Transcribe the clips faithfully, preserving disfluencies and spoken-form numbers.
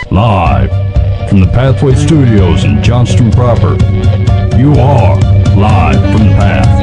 Live from the Pathway Studios in Johnston proper. You are live from the Path.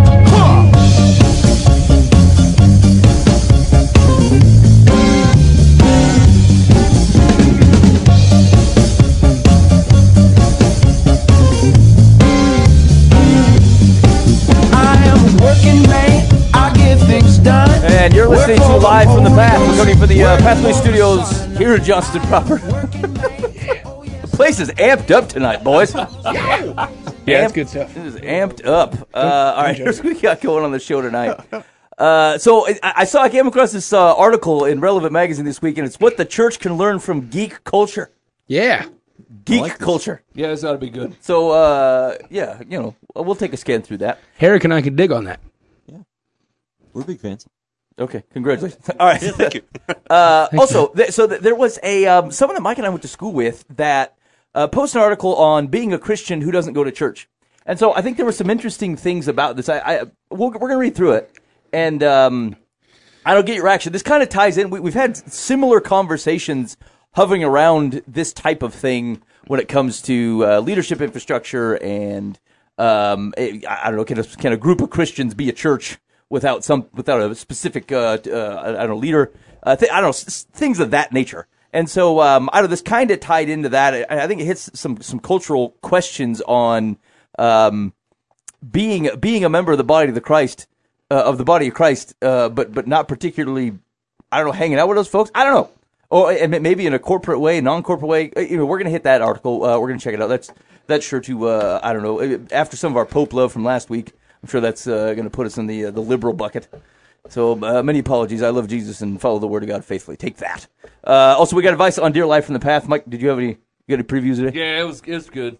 And you're listening to Live from the Path. We're going for the uh, Pathway Studios here in Johnston proper. The place is amped up tonight, boys. Yeah, that's good stuff. It is amped up. Uh, all right, here's what we got going on the show tonight. Uh, so I, I saw I came across this uh, article in Relevant Magazine this week, and it's what the church can learn from geek culture. Yeah. Geek like culture. Yeah, this ought to be good. So, uh, yeah, you know, we'll take a scan through that. Herrick and I could dig on that. We're big fans. Okay, congratulations. All right. Yeah, thank you. uh, also, th- so th- there was a um, someone that Mike and I went to school with that uh, posted an article on being a Christian who doesn't go to church. And so I think there were some interesting things about this. I, I we'll, we're going to read through it, and um, I don't get your reaction. This kind of ties in. We, we've had similar conversations hovering around this type of thing when it comes to uh, leadership infrastructure and um, I, I don't know, can a, can a group of Christians be a church without some without a specific uh, uh, I don't know leader, uh, th- I don't know s- things of that nature. And so um, I don't know, this kind of tied into that. I, I think it hits some some cultural questions on um, being being a member of the body of the Christ uh, of the body of Christ, uh, but but not particularly I don't know hanging out with those folks. I don't know, or and maybe in a corporate way, non-corporate way. You know, we're gonna hit that article. Uh, we're gonna check it out. That's that's sure to uh, I don't know after some of our Pope love from last week. I'm sure that's uh, going to put us in the uh, the liberal bucket. So uh, many apologies. I love Jesus and follow the Word of God faithfully. Take that. Uh, also, we got advice on Dear Life from the Path. Mike, did you have any? You got any previews today? Yeah, it was it was good.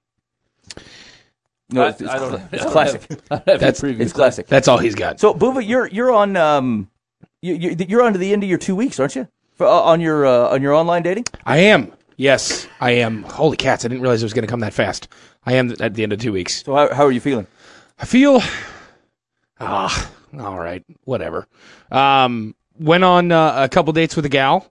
No, I, it's, it's, I don't know. it's classic. That's It's classic. That's all he's got. So, Buva, you're you're on um, you, you you're on to the end of your two weeks, aren't you? For, uh, on your uh, on your online dating. I am. Yes, I am. Holy cats! I didn't realize it was going to come that fast. I am at the end of two weeks. So, how how are you feeling? I feel, ah, all right, whatever. Um, went on uh, a couple dates with a gal.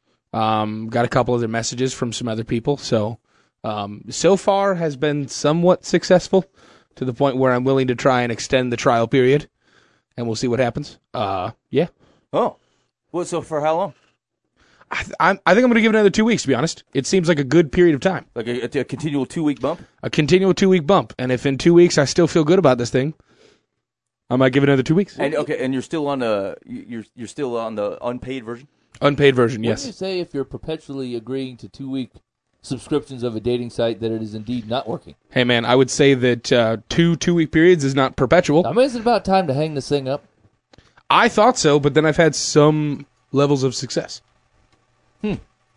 Um, got a couple other messages from some other people. So, um, so far has been somewhat successful to the point where I'm willing to try and extend the trial period, and we'll see what happens. Uh, yeah. Oh, well, so for how long? I, th- I'm, I think I'm going to give it another two weeks, to be honest. It seems like a good period of time. Like a, a continual two week bump? A continual two-week bump. And if in two weeks I still feel good about this thing, I might give it another two weeks. And okay, and you're still on the you're you're still on the unpaid version? Unpaid version, What yes. do you say if you're perpetually agreeing to two-week subscriptions of a dating site that it is indeed not working? Hey, man, I would say that uh, two two-week periods is not perpetual. I mean, is it about time to hang this thing up? I thought so, but then I've had some levels of success. Hmm.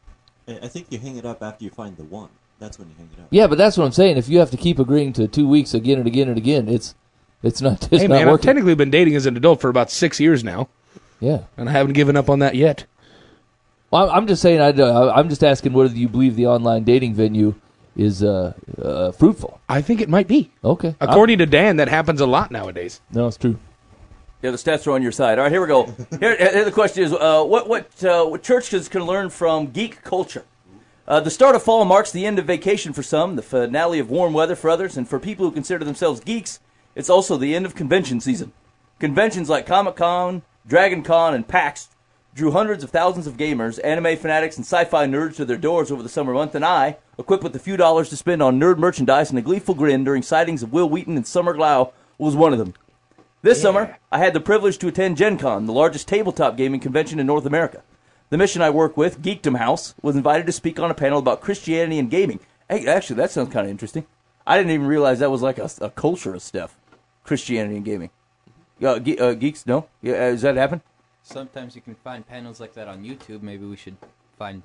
I think you hang it up after you find the one. That's when you hang it up. Yeah, but that's what I'm saying. If you have to keep agreeing to two weeks again and again and again, it's it's not it's Hey, not man, I've working. technically been dating as an adult for about six years now, Yeah. and I haven't given up on that yet. Well, I'm I'm just saying. I, I'm just asking whether you believe the online dating venue is uh, uh, fruitful. I think it might be. Okay. According to Dan, that happens a lot nowadays. I'm, no, it's true. Yeah, the stats are on your side. All right, here we go. Here, here the question is, uh, what what, uh, what churches can learn from geek culture? Uh, the start of fall marks the end of vacation for some, the finale of warm weather for others, and for people who consider themselves geeks, it's also the end of convention season. Conventions like Comic-Con, Dragon Con, and PAX drew hundreds of thousands of gamers, anime fanatics, and sci-fi nerds to their doors over the summer month, and I, equipped with a few dollars to spend on nerd merchandise and a gleeful grin during sightings of Will Wheaton and Summer Glau, was one of them. This yeah. summer, I had the privilege to attend Gen Con, the largest tabletop gaming convention in North America. The mission I work with, Geekdom House, was invited to speak on a panel about Christianity and gaming. Hey, actually, that sounds kind of interesting. I didn't even realize that was like a, a culture of stuff, Christianity and gaming. Uh, ge- uh, geeks, no? Yeah, uh, does that happen? Sometimes you can find panels like that on YouTube. Maybe we should find...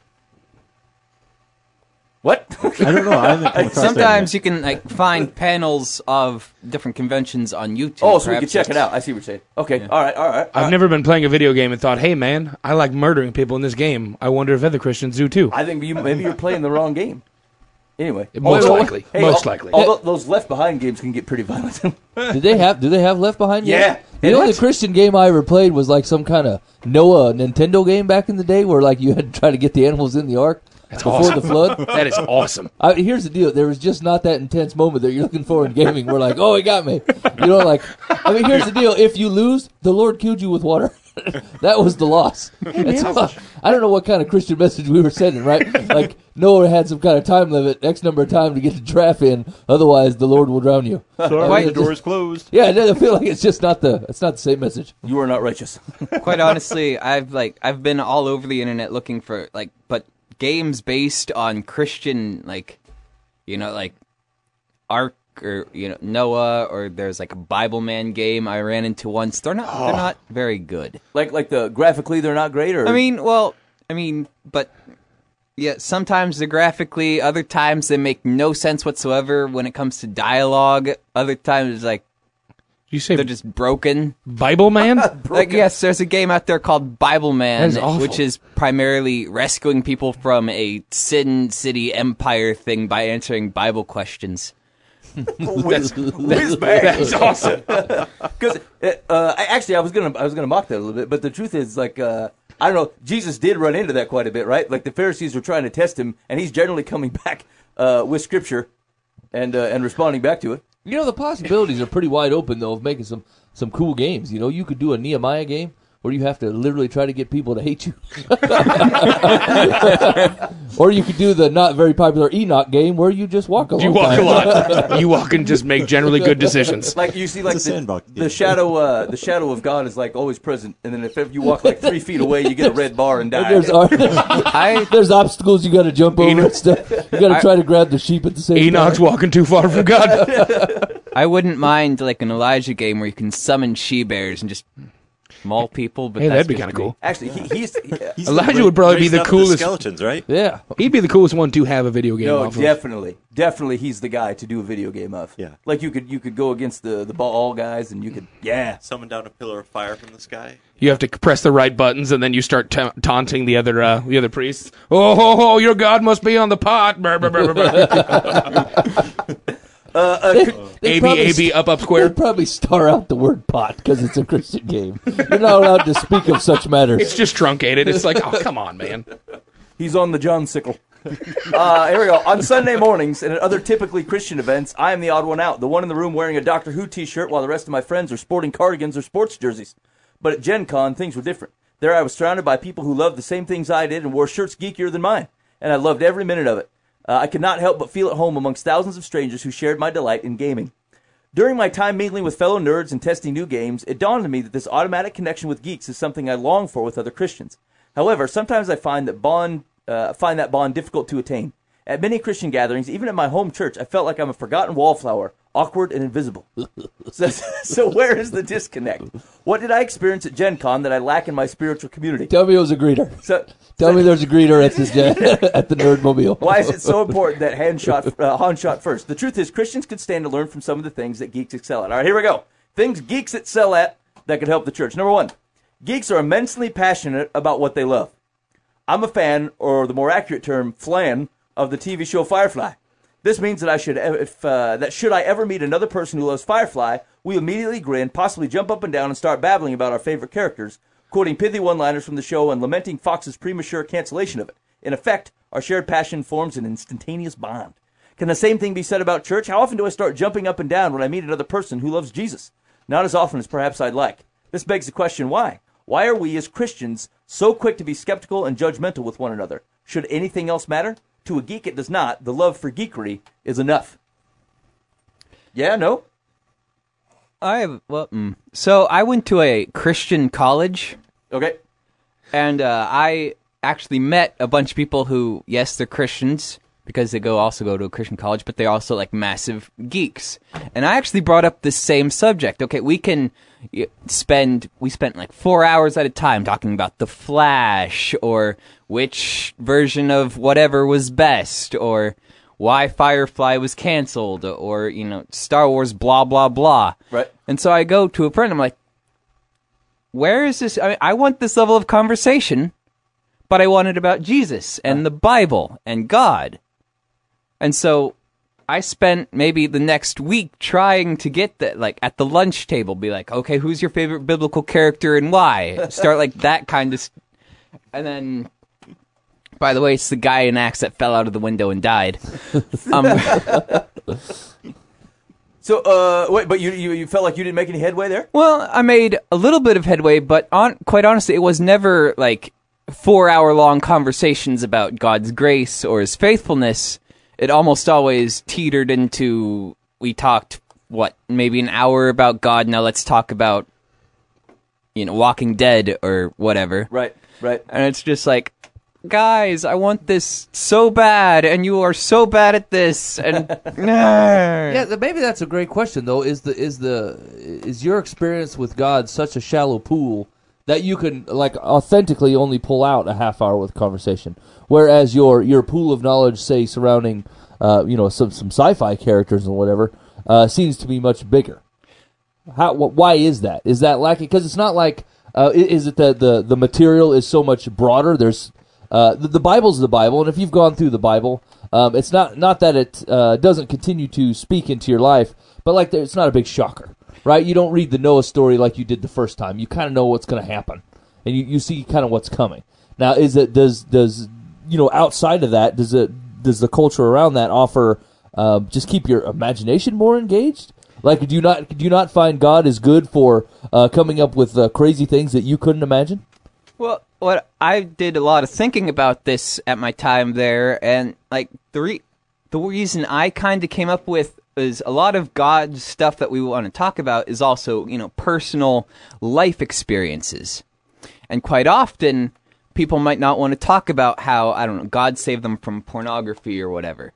What? I don't know. I haven't come across Sometimes you can like find panels of different conventions on YouTube. Oh, so we can Perhaps check it that's- out. I see what you're saying. Okay, Yeah. all right, all right. all I've right. never been playing a video game and thought, hey, man, I like murdering people in this game. I wonder if other Christians do too. I think you, maybe you're playing the wrong game. Anyway. Most Oh, likely. hey, Most all- likely. Although those Left Behind games can get pretty violent. Did they have? Do they have Left Behind? Yeah. Yet? The Yeah, only what? Christian game I ever played was like some kind of Noah Nintendo game back in the day, where like you had to try to get the animals in the ark. That's before awesome. the flood. That is awesome. I, here's the deal. There was just not that intense moment that you're looking for in gaming. We're like, oh, he got me. You know, like, I mean, here's the deal. If you lose, the Lord killed you with water. That was the loss. And so, I don't know what kind of Christian message we were sending, right? Like, Noah had some kind of time limit, X number of time to get the draft in. Otherwise, the Lord will drown you. Sorry, Quite- the door is closed. Yeah, I feel like it's just not the it's not the same message. You are not righteous. Quite honestly, I've like I've been all over the internet looking for like, but games based on Christian, like, you know, like Ark or you know Noah, or there's like a Bible Man game I ran into once. They're not they're not very good. Like, like the graphically, they're not great. Or I mean, well, I mean, but yeah, sometimes they're graphically. Other times they make no sense whatsoever when it comes to dialogue. Other times, like You say they're just broken. Bible Man? Like, yes, there's a game out there called Bible That Man, is awful. which is primarily rescuing people from a Sin City Empire thing by answering Bible questions. whiz, whiz bang. That's awesome. Because uh, I, actually, I was gonna I was gonna mock that a little bit, but the truth is, like, uh, I don't know, Jesus did run into that quite a bit, right? Like the Pharisees were trying to test him, and he's generally coming back uh, with Scripture and uh, and responding back to it. You know, the possibilities are pretty wide open, though, of making some, some cool games. You know, you could do a Nehemiah game where you have to literally try to get people to hate you. Or you could do the not very popular Enoch game where you just walk a long You walk time. a lot. You walk and just make generally good decisions. Like you see, like It's a the, sandbox the game. shadow, uh, the shadow of God is like always present, and then if ever you walk like three feet away, you get a red bar and die. There's, I there's obstacles you got to jump over Enoch- and stuff. You got to try to grab the sheep at the same Enoch's time. walking too far from God. I wouldn't mind like an Elijah game where you can summon she bears and just maul people. But Hey, that's that'd be just kind of me. cool. Actually, he, he's he, uh, He's Elijah ra- would probably be raising the up coolest- skeletons, right? Yeah. He'd be the coolest one to have a video game no, off of. definitely, definitely, he's the guy to do a video game of. Yeah. Like you could you could go against the the Baal guys, and you could yeah. Summon down a pillar of fire from the sky. You have to press the right buttons, and then you start ta- taunting the other uh, the other priests. Oh, ho, ho, your God must be on the pot. Brr, brr, brr, brr. They'd A B probably A B st- up up square. They'd probably star out the word pot because it's a Christian game. You're not allowed to speak of such matters. It's just truncated. It's like, oh, come on, man. He's on the John sickle. Uh, here we go. On Sunday mornings and at other typically Christian events, I am the odd one out, the one in the room wearing a Doctor Who t-shirt while the rest of my friends are sporting cardigans or sports jerseys. But at Gen Con, things were different. There I was surrounded by people who loved the same things I did and wore shirts geekier than mine, and I loved every minute of it. Uh, I could not help but feel at home amongst thousands of strangers who shared my delight in gaming. During my time mingling with fellow nerds and testing new games, it dawned on me that this automatic connection with geeks is something I long for with other Christians. However, sometimes I find that bond uh, find that bond difficult to attain. At many Christian gatherings, even at my home church, I felt like I'm a forgotten wallflower, awkward and invisible. so, so where is the disconnect? What did I experience at Gen Con that I lack in my spiritual community? Tell me it was a greeter. So, Tell so- me there's a greeter at this at the Nerdmobile. Why is it so important that Han shot, uh, Han shot first? The truth is, Christians could stand to learn from some of the things that geeks excel at. All right, here we go. Things geeks excel at that could help the church. Number one, geeks are immensely passionate about what they love. I'm a fan, or the more accurate term, flan, of the T V show Firefly. This means that I should, if uh, that should I ever meet another person who loves Firefly, we immediately grin, possibly jump up and down, and start babbling about our favorite characters, quoting pithy one-liners from the show and lamenting Fox's premature cancellation of it. In effect, our shared passion forms an instantaneous bond. Can the same thing be said about church? How often do I start jumping up and down when I meet another person who loves Jesus? Not as often as perhaps I'd like. This begs the question, why? Why are we as Christians so quick to be skeptical and judgmental with one another? Should anything else matter? To a geek, it does not. The love for geekery is enough. Yeah, no? I have, well, mm. so I went to a Christian college, Okay. and uh, I actually met a bunch of people who, yes, they're Christians because they go also go to a Christian college, but they're also like massive geeks. And I actually brought up this same subject. Okay, we can y- spend we spent like four hours at a time talking about The Flash, or which version of whatever was best, or why Firefly was canceled, or, you know, Star Wars, blah, blah, blah. Right. And so I go to a friend, I'm like, where is this? I mean, I want this level of conversation, but I want it about Jesus and the Bible and God. And so I spent maybe the next week trying to get that, like, at the lunch table, be like, okay, who's your favorite biblical character and why? Start like that kind of, st- and then By the way, it's the guy in Acts that fell out of the window and died. Um, So, uh, wait, but you, you you felt like you didn't make any headway there? well, I made a little bit of headway, but on quite honestly, it was never like four-hour-long conversations about God's grace or His faithfulness. It almost always teetered into, we talked, what, maybe an hour about God, now let's talk about, you know, Walking Dead or whatever. Right, right. And it's just like, guys, I want this so bad, and you are so bad at this, and Yeah, th- maybe that's a great question though. Is the is the is your experience with God such a shallow pool that you can like authentically only pull out a half hour with conversation, whereas your your pool of knowledge, say surrounding, uh, you know, some some sci-fi characters and whatever, uh, seems to be much bigger. How? Wh- why is that? Is that lacking? Because it's not like uh, i- is it that the the material is so much broader? There's Uh, the, the Bible's the Bible, and if you've gone through the Bible, um, it's not not that it uh, doesn't continue to speak into your life, but like there, it's not a big shocker, right? You don't read the Noah story like you did the first time. You kind of know what's going to happen, and you, you see kind of what's coming. Now, is it does does you know outside of that does it does the culture around that offer uh, just keep your imagination more engaged? Like, do you not do you not find God is good for uh, coming up with uh, crazy things that you couldn't imagine? well, what I did a lot of thinking about this at my time there, and like the re- the reason I kind of came up with is a lot of God's stuff that we want to talk about is also, you know, personal life experiences, and quite often people might not want to talk about how, I don't know, God saved them from pornography or whatever,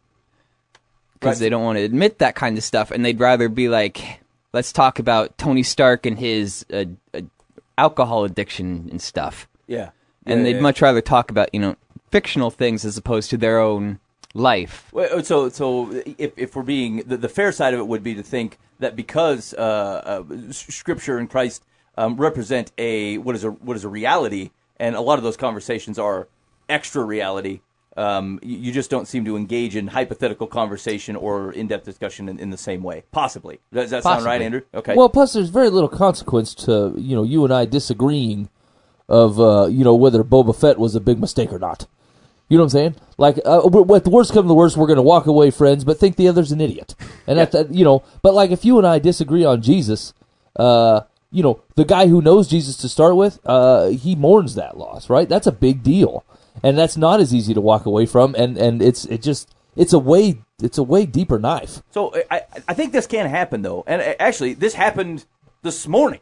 because Right. they don't want to admit that kind of stuff, and they'd rather be like, let's talk about Tony Stark and his uh, uh, alcohol addiction and stuff. Yeah. And Yeah, they'd yeah. much rather talk about, you know, fictional things as opposed to their own life. Well, So, so if, if we're being the, the fair side of it would be to think that because uh, uh, S- Scripture and Christ um, represent a what is a what is a reality, and a lot of those conversations are extra reality. Um, you, you just don't seem to engage in hypothetical conversation or in-depth discussion in, in the same way. Possibly. Does that sound right, Possibly. Andrew? Okay. Well, plus there's very little consequence to you know you and I disagreeing of uh, you know whether Boba Fett was a big mistake or not. You know what I'm saying? Like, uh, at the worst come to the worst, we're going to walk away friends, but think the other's an idiot. And that, that, you know, but like if you and I disagree on Jesus, uh, you know, the guy who knows Jesus to start with, uh, he mourns that loss, right? That's a big deal, and that's not as easy to walk away from. And, and it's it just it's a way it's a way deeper knife. So I, I think this can happen though, and uh, actually this happened this morning.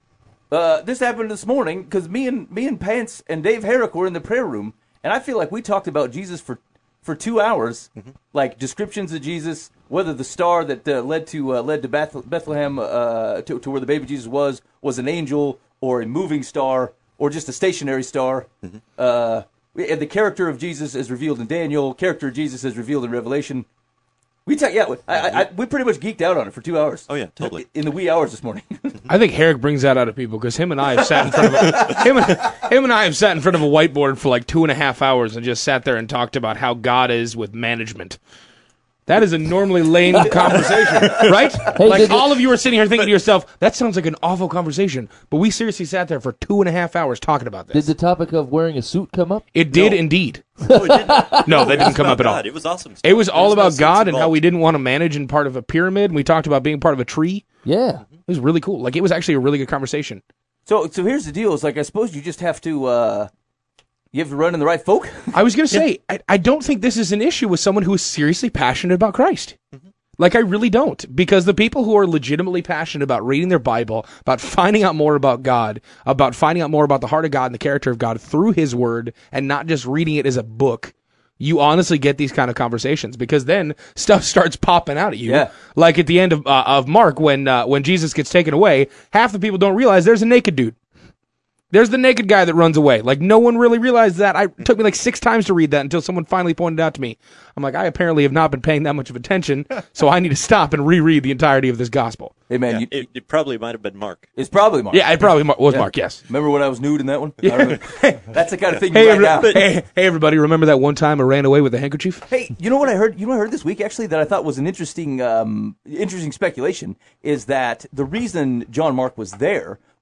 Uh, this happened this morning because me and me and Pants and Dave Herrick were in the prayer room, and I feel like we talked about Jesus for for two hours, mm-hmm. like descriptions of Jesus, whether the star that uh, led to uh, led to Beth- Bethlehem uh, to, to where the baby Jesus was was an angel or a moving star or just a stationary star. Mm-hmm. Uh, and the character of Jesus is revealed in Daniel. Character of Jesus is revealed in Revelation. We ta- yeah, I, I, I, we pretty much geeked out on it for two hours. Oh, yeah, totally. In the wee hours this morning. I think Herrick brings that out of people because him and I have sat in front of a, him, and, him and I have sat in front of a whiteboard for like two and a half hours and just sat there and talked about how God is with management. That is a normally lame conversation, right? Hey, like did- all of you are sitting here thinking to yourself, "That sounds like an awful conversation." But we seriously sat there for two and a half hours talking about Did this. the topic of wearing a suit come up? It did No. indeed. No, it didn't. No, that It was didn't come about up at all. God. It was awesome. It was all There no about suits God and how involved. we didn't want to manage in part of a pyramid. And we talked about being part of a tree. Yeah. It was really cool. Like it was actually a really good conversation. so so here's the deal. It's like I suppose you just have to uh, you have to run in the right folk. I was going to say, I, I don't think this is an issue with someone who is seriously passionate about Christ. Mm-hmm. Like, I really don't. Because the people who are legitimately passionate about reading their Bible, about finding out more about God, about finding out more about the heart of God and the character of God through His Word, and not just reading it as a book, you honestly get these kind of conversations. Because then stuff starts popping out at you. Yeah. Like at the end of uh, of Mark, when uh, when Jesus gets taken away, half the people don't realize there's a naked dude. There's the naked guy that runs away. Like, no one really realized that. I, it took me like six times to read that until someone finally pointed it out to me. I'm like, I apparently have not been paying that much of attention, so I need to stop and reread the entirety of this gospel. Hey man, Yeah, you, it, it probably might have been Mark. it's probably Mark. Yeah, it probably mar- was Yeah. Mark, yes. Remember when I was nude in that one? I remember. That's the kind of thing you Hey, write every- down. hey, hey, everybody, remember that one time I ran away with a handkerchief? Hey, you know what I heard? You know what I heard this week actually that I thought was an interesting, um, interesting speculation is that the reason John Mark was there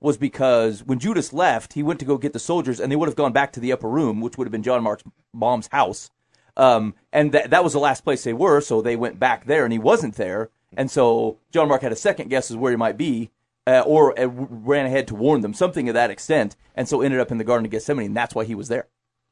was because when Judas left, he went to go get the soldiers, and they would have gone back to the upper room, which would have been John Mark's mom's house. Um, and th- that was the last place they were, so they went back there, and he wasn't there. And so John Mark had a second guess as where he might be, uh, or uh, ran ahead to warn them, something of that extent, and so ended up in the Garden of Gethsemane, and that's why he was there.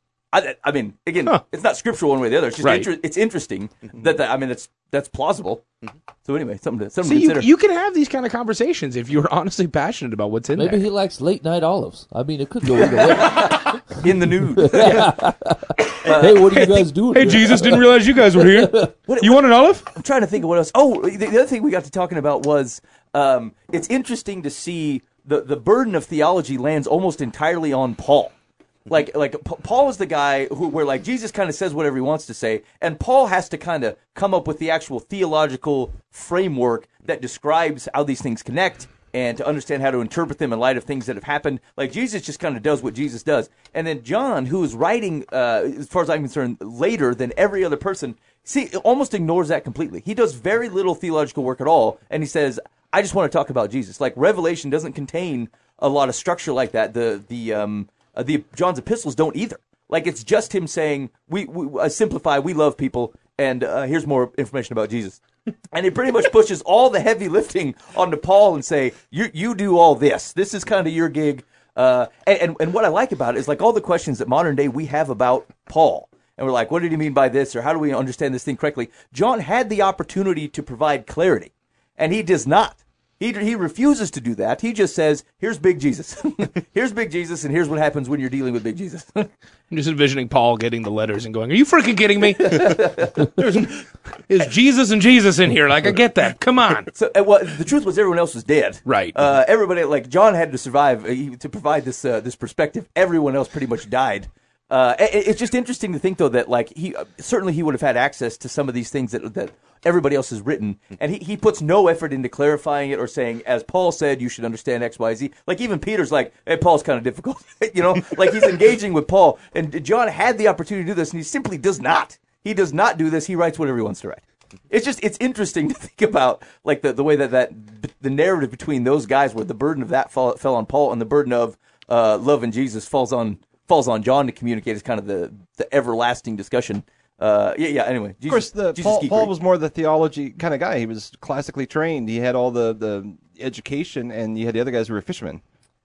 I, I mean, again, huh. it's not scriptural one way or the other. It's just right. inter- it's interesting that, that I mean, that's that's plausible. Mm-hmm. So anyway, something to, something See, to consider. You, you can have these kind of conversations if you're honestly passionate about what's in Maybe there. Maybe he likes late night olives. I mean, it could go either way. In the nude. uh, hey, what are you guys doing? Hey, Jesus, didn't realize you guys were here. What, you want an olive? I'm trying to think of what else. Oh, the, the other thing we got to talking about was um, it's interesting to see the, the burden of theology lands almost entirely on Paul. Like, like P- Paul is the guy who, where like Jesus kind of says whatever he wants to say, and Paul has to kind of come up with the actual theological framework that describes how these things connect and to understand how to interpret them in light of things that have happened. Like Jesus just kind of does what Jesus does, and then John, who is writing, uh, as far as I'm concerned, later than every other person, see, almost ignores that completely. He does very little theological work at all, and he says, "I just want to talk about Jesus." Like Revelation doesn't contain a lot of structure like that. The the um. Uh, the John's epistles don't either. Like it's just him saying, "We, we uh, simplify. We love people, and uh, here's more information about Jesus." And he pretty much pushes all the heavy lifting onto Paul and say, "You you do all this. This is kind of your gig." Uh, and, and and what I like about it is like all the questions that modern day we have about Paul, and we're like, "What did he mean by this?" or "How do we understand this thing correctly?" John had the opportunity to provide clarity, and he does not. He he refuses to do that. He just says, "Here's Big Jesus. Here's Big Jesus, and here's what happens when you're dealing with Big Jesus." I'm just envisioning Paul getting the letters and going, "Are you freaking kidding me? There's, there's Jesus and Jesus in here. Like I get that. Come on." So, uh, well, the truth was everyone else was dead. Right. Uh, everybody, like John, had to survive uh, he, to provide this uh, this perspective. Everyone else pretty much died. Uh, it, it's just interesting to think, though, that like he uh, certainly he would have had access to some of these things that that everybody else has written, and he, he puts no effort into clarifying it or saying, as Paul said, you should understand X, Y, Z. Like even Peter's like, "Hey, Paul's kind of difficult," you know, like he's engaging with Paul, and John had the opportunity to do this, and he simply does not. He does not do this. He writes whatever he wants to write. It's just it's interesting to think about like the the way that that the narrative between those guys, where the burden of that fall, fell on Paul, and the burden of uh, love and Jesus falls on. falls on John to communicate as kind of the, the everlasting discussion. Uh, yeah, yeah, anyway. Jesus, of course, the, Jesus Paul, geekery. Paul was more the theology kind of guy. He was classically trained. He had all the, the education, and you had the other guys who were fishermen.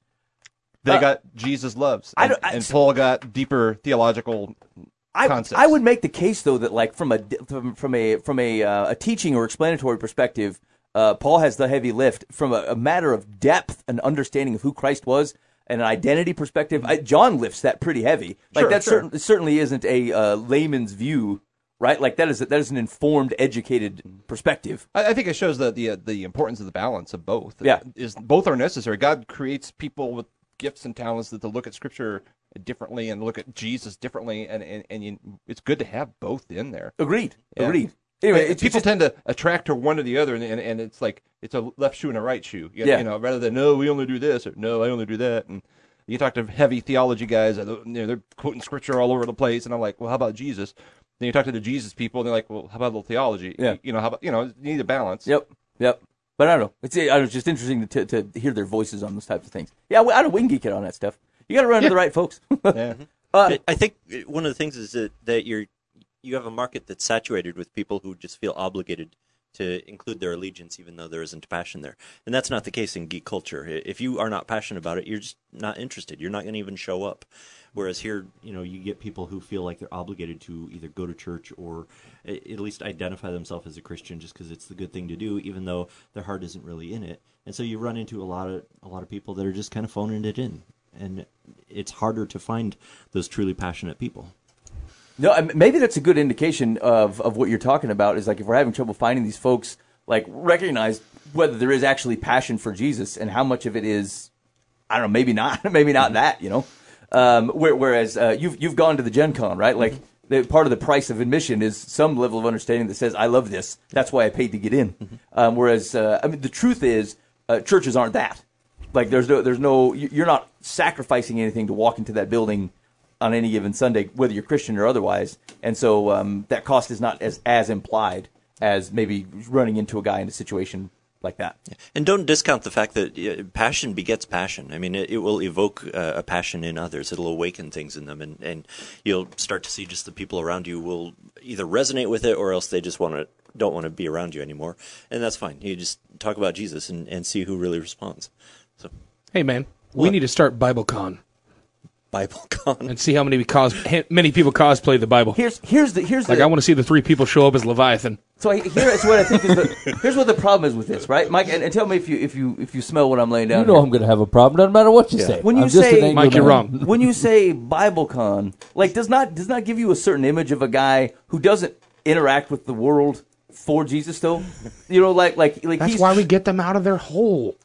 They Uh, got Jesus loves, I and, don't- I- and Paul got deeper theological I, concepts. I would make the case, though, that like from a from, from a from a uh, a teaching or explanatory perspective, uh, Paul has the heavy lift. From a, a matter of depth and understanding of who Christ was and an identity perspective, I, John lifts that pretty heavy. Like Sure, that sure. certain, certainly isn't a uh, layman's view, right? Like that is a, that is an informed, educated perspective. I, I think it shows the the uh, the importance of the balance of both. Yeah. is both are necessary. God creates people with gifts and talents that to look at Scripture differently and look at Jesus differently, and and, and you, it's good to have both in there. Agreed. Yeah. Agreed. Anyway, But it's people just- tend to attract to one or the other, and, and and it's like it's a left shoe and a right shoe. You, Yeah. you know, rather than no, we only do this, or no, I only do that. And you talk to heavy theology guys, and, you know, they're quoting Scripture all over the place, and I'm like, well, how about Jesus? Then you talk to the Jesus people, and they're like, well, how about a little theology? Yeah. You know, how about you know, you need a balance. Yep, yep. But I don't know. It's I was just interesting to, to to hear their voices on those types of things. Yeah, we, I don't. We can geek it on that stuff. You got to run into the right folks. Yeah. uh, I think one of the things is that, that you're you have a market that's saturated with people who just feel obligated to include their allegiance even though there isn't passion there. And that's not the case in geek culture. If you are not passionate about it, you're just not interested. You're not going to even show up. Whereas here, you know, you get people who feel like they're obligated to either go to church or at least identify themselves as a Christian just because it's the good thing to do, even though their heart isn't really in it. And so you run into a lot of a lot of people that are just kind of phoning it in. And it's harder to find those truly passionate people. No, I- maybe that's a good indication of, of what you're talking about. Is like if we're having trouble finding these folks, like recognize whether there is actually passion for Jesus and how much of it is, I don't know, maybe not, maybe not that, you know. Um, where, whereas uh, you've you've gone to the Gen Con, right? Like the, part of the price of admission is some level of understanding that says I love this. That's why I paid to get in. Um, whereas uh, I mean, the truth is, uh, churches aren't that. Like there's no there's no you're not sacrificing anything to walk into that building on any given Sunday, whether you're Christian or otherwise. And so um, that cost is not as, as implied as maybe running into a guy in a situation like that. And don't discount the fact that uh, passion begets passion. I mean, it, it will evoke uh, a passion in others. It'll awaken things in them, and, and you'll start to see just the people around you will either resonate with it, or else they just want to don't want to be around you anymore. And that's fine. You just talk about Jesus and, and see who really responds. So, Hey, man, we What? need to start BibleCon BibleCon. and see how many, cos- many people cosplay the Bible. Here's here's the here's Like, the I want to see the three people show up as Leviathan. so I, here's what I think is the, here's what the problem is with this, right, Mike? And, and tell me if you if you if you smell what I'm laying down. You know here. I'm going to have a problem, doesn't matter what you say. When you I'm just say- an angry Mike, you're man. wrong. when you say BibleCon, like does not does not give you a certain image of a guy who doesn't interact with the world for Jesus, though. You know, like like like That's he's, why we get them out of their hole.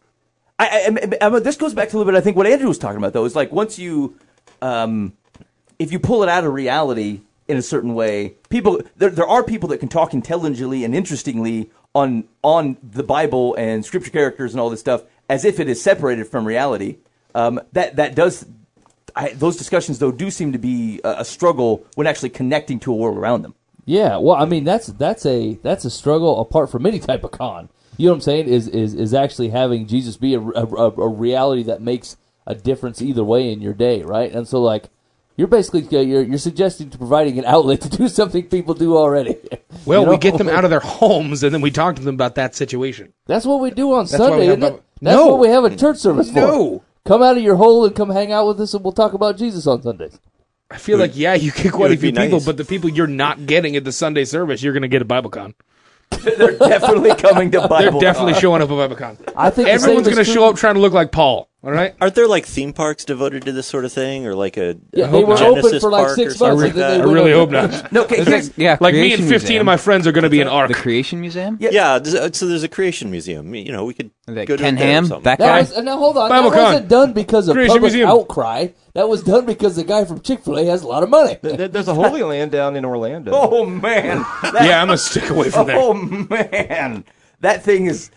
I, I, I, I, this goes back to a little bit. I think what Andrew was talking about, though, is like once you, um, if you pull it out of reality in a certain way, people there there are people that can talk intelligently and interestingly on on the Bible and scripture characters and all this stuff as if it is separated from reality. Um, that that does. I, those discussions, though, do seem to be a, a struggle when actually connecting to a world around them. Yeah, well, I mean that's that's a that's a struggle apart from any type of con. You know what I'm saying? Is is is actually having Jesus be a, a, a reality that makes a difference either way in your day, right? And so, like, you're basically you're you're suggesting to providing an outlet to do something people do already. Well, You know? we get them out of their homes, and then we talk to them about that situation. That's what we do on why we Sunday, have isn't it? Bible- That's No. what we have a church service for. No. Come out of your hole and come hang out with us, and we'll talk about Jesus on Sundays. I feel like, yeah, you get quite a would few be people, nice. but the people you're not getting at the Sunday service, you're going to get at BibleCon. They're definitely coming to They're Bible. definitely showing up at BibleCon. I think the Everyone's same going is to true- show up trying to look like Paul. All right. Aren't there like theme parks devoted to this sort of thing, or like a Yeah, a they were Genesis open for like park six or something months, like and then that? I they really hope went not. No, okay, here's, Yeah, Like me Creation and fifteen Museum. of my friends are going to be in Ark. The Creation Museum? Yeah. Yeah, th- so there's a creation museum. You know, we could That go to Ken it there or Ham, something. that That guy? was, now hold on. BibleCon. That wasn't done because of Creation public Museum. outcry. That was done because the guy from Chick-fil-A has a lot of money. There- There's a Holy Land down in Orlando. oh man, That- Yeah, I'm going to stick away from there. Oh man, that thing is.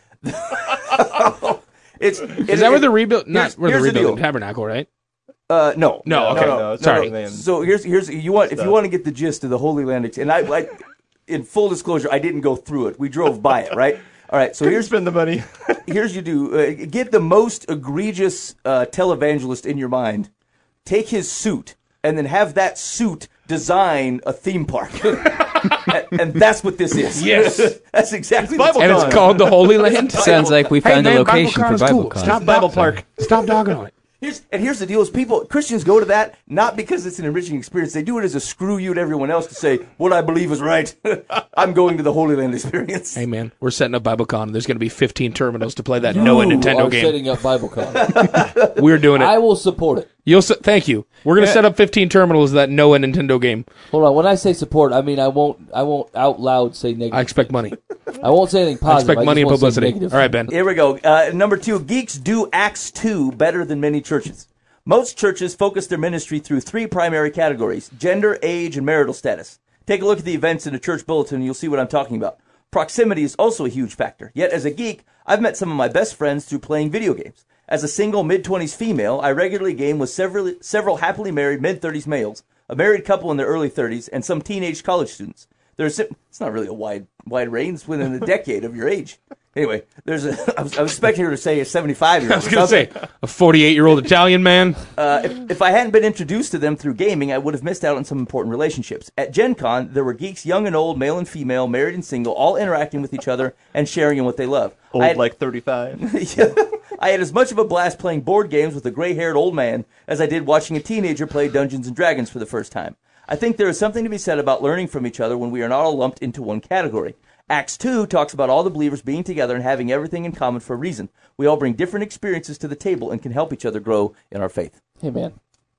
it's Is that where the rebuild? Not here's- where the here's the rebuilding deal. tabernacle, right? Uh, no, No, okay. no, no, it's Sorry. not Holy Land. So here's here's you want if you want to get the gist of the Holy Land, ex- and I, I, in full disclosure, I didn't go through it. We drove by it, right? All right. So Couldn't here's spend the money. here's you do uh, get the most egregious uh, televangelist in your mind. Take his suit and then have that suit design a theme park, and, and that's what this is. Yes. that's exactly Bible what And it's called the Holy Land. Sounds like we Hey, found man, a location BibleCon for is cool. BibleCon. Stop Bible dogging Park. on it. Stop dogging on it. Here's, and here's the deal: is people Christians go to that not because it's an enriching experience. They do it as a screw you to everyone else to say what I believe is right. I'm going to the Holy Land experience. Hey, man, we're setting up BibleCon, and there's going to be fifteen terminals to play that Noah You Nintendo are game. setting up BibleCon. We're doing I it. will support it. You'll s- thank you. We're going to set up fifteen terminals of that Noah Nintendo game. Hold on. When I say support, I mean I won't. I won't out loud say negative. I expect money. I won't say anything I positive. expect I money and just won't say publicity. negative. All right, Ben. Here we go. Uh, number two, geeks do Acts two better than many churches. Most churches focus their ministry through three primary categories: gender, age, and marital status. Take a look at the events in a church bulletin and you'll see what I'm talking about. Proximity is also a huge factor. Yet as a geek, I've met some of my best friends through playing video games. As a single mid-twenties female, I regularly game with several, several happily married mid-thirties males, a married couple in their early thirties, and some teenage college students. There's it's not really a wide wide range, it's within a decade of your age. Anyway, there's a I was, I was expecting her to say a seventy-five year I old. was going to say, a forty-eight-year-old Italian man. Uh, if, if I hadn't been introduced to them through gaming, I would have missed out on some important relationships. At Gen Con, there were geeks, young and old, male and female, married and single, all interacting with each other and sharing in what they love. Old I had, like thirty-five. Yeah. I had as much of a blast playing board games with a gray-haired old man as I did watching a teenager play Dungeons and Dragons for the first time. I think there is something to be said about learning from each other when we are not all lumped into one category. Acts two talks about all the believers being together and having everything in common for a reason. We all bring different experiences to the table and can help each other grow in our faith. Hey, man.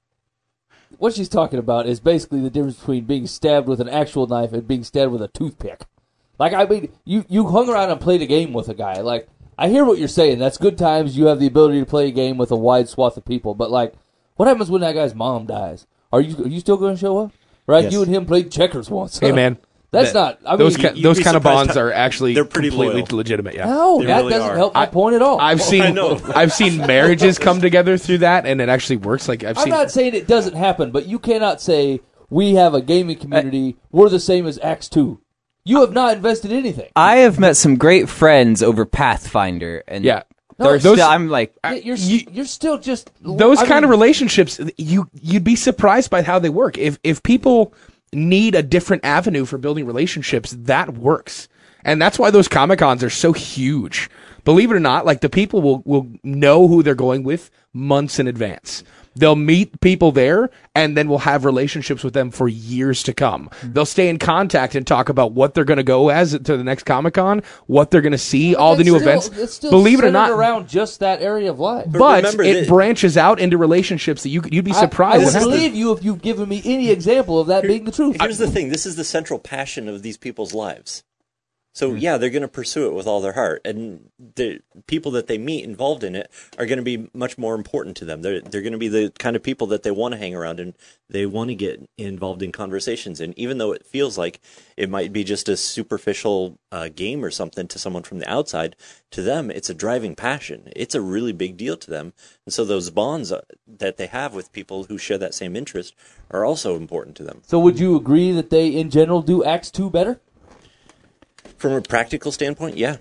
What she's talking about is basically the difference between being stabbed with an actual knife and being stabbed with a toothpick. Like, I mean, you, you hung around and played a game with a guy. Like, I hear what you're saying. That's good times. You have the ability to play a game with a wide swath of people. But, like, what happens when that guy's mom dies? Are you are you still going to show up? Right? Yes. You and him played checkers once. Hey, man. That's that- not... I those mean, ki- you'd those be kind of surprised bonds how- are actually they're pretty completely loyal. legitimate. Yeah. no, They that really doesn't are. help my point at all. I've seen I know. I've seen marriages come together through that, and it actually works. Like I've I'm seen. not saying it doesn't happen, but you cannot say we have a gaming community. We're the same as Acts two. You have not invested anything. I have met some great friends over Pathfinder, and Yeah. they're Those- still, I'm like, Yeah, you're you- you're still just Those I kind mean, of relationships, you you'd be surprised by how they work. If if people need a different avenue for building relationships, that works, and that's why those Comic Cons are so huge. Believe it or not, like the people will will know who they're going with months in advance. They'll meet people there, and then we'll have relationships with them for years to come. Mm-hmm. They'll stay in contact and talk about what they're going to go as to the next Comic Con, what they're going to see, all the it's new still- events. It's still Believe it or centered not, around just that area of life. but remember it that- branches out into relationships that you you'd be surprised. I, I what would happens. believe you if you've given me any example of that being the truth. Here's the thing: this is the central passion of these people's lives. So yeah, they're going to pursue it with all their heart, and the people that they meet involved in it are going to be much more important to them. They're they're going to be the kind of people that they want to hang around and they want to get involved in conversations. And even though it feels like it might be just a superficial uh, game or something to someone from the outside, to them it's a driving passion. It's a really big deal to them, and so those bonds uh, that they have with people who share that same interest are also important to them. So would you agree that they, in general, do Acts two better? From a practical standpoint, yeah.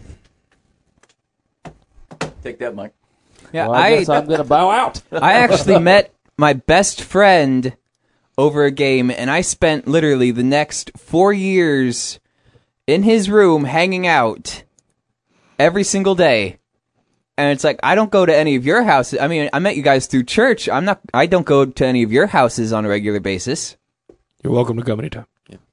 Take that, Mike. yeah, Well, I, I guess I'm going to bow out. I actually met my best friend over a game, and I spent literally the next four years in his room hanging out every single day. And it's like, I don't go to any of your houses. I mean, I met you guys through church. I'm not. I don't go to any of your houses on a regular basis. You're welcome to come anytime.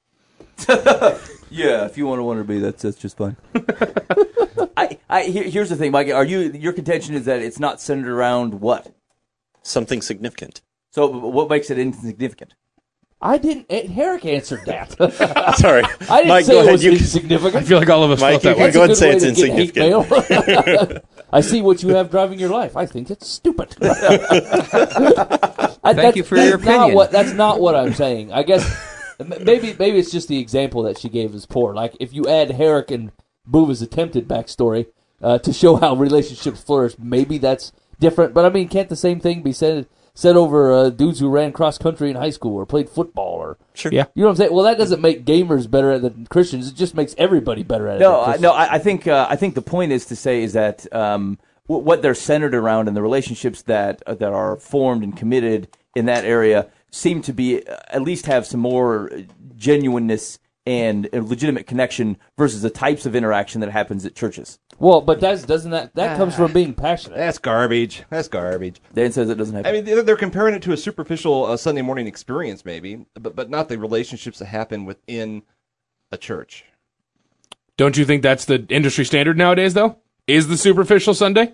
Yeah, if you want to want to be, that's that's just fine. I, I here, here's the thing, Mike. Are you your contention is that it's not centered around what? Something significant. So what makes it insignificant? I didn't. eh, Herrick answered that. Sorry. I didn't Mike, say go it ahead. was You- I insignificant. feel like all of us Mike, felt that you way. can go ahead and say That's it's a good way to get hate insignificant. mail. I see what you have driving your life. I think it's stupid. I, Thank you for that's your not opinion. What, that's not what I'm saying. I guess m- maybe maybe it's just the example that she gave is poor. Like if you add Herrick and Boova's attempted backstory uh, to show how relationships flourish, maybe that's different. But I mean, can't the same thing be said said over uh, dudes who ran cross country in high school or played football or Sure. Yeah. you know what I'm saying? Well, that doesn't make gamers better than Christians. It just makes everybody better at it. No, than I, Christians. no. I, I think uh, I think the point is to say is that um, w- what they're centered around and the relationships that uh, that are formed and committed in that area seem to be uh, at least have some more genuineness and a legitimate connection versus the types of interaction that happens at churches. Well, but that's doesn't that that comes from being passionate. That's garbage. That's garbage. Dan says it doesn't happen. I mean, they're, they're comparing it to a superficial uh, Sunday morning experience, maybe, but but not the relationships that happen within a church. Don't you think that's the industry standard nowadays, though? Is the superficial Sunday?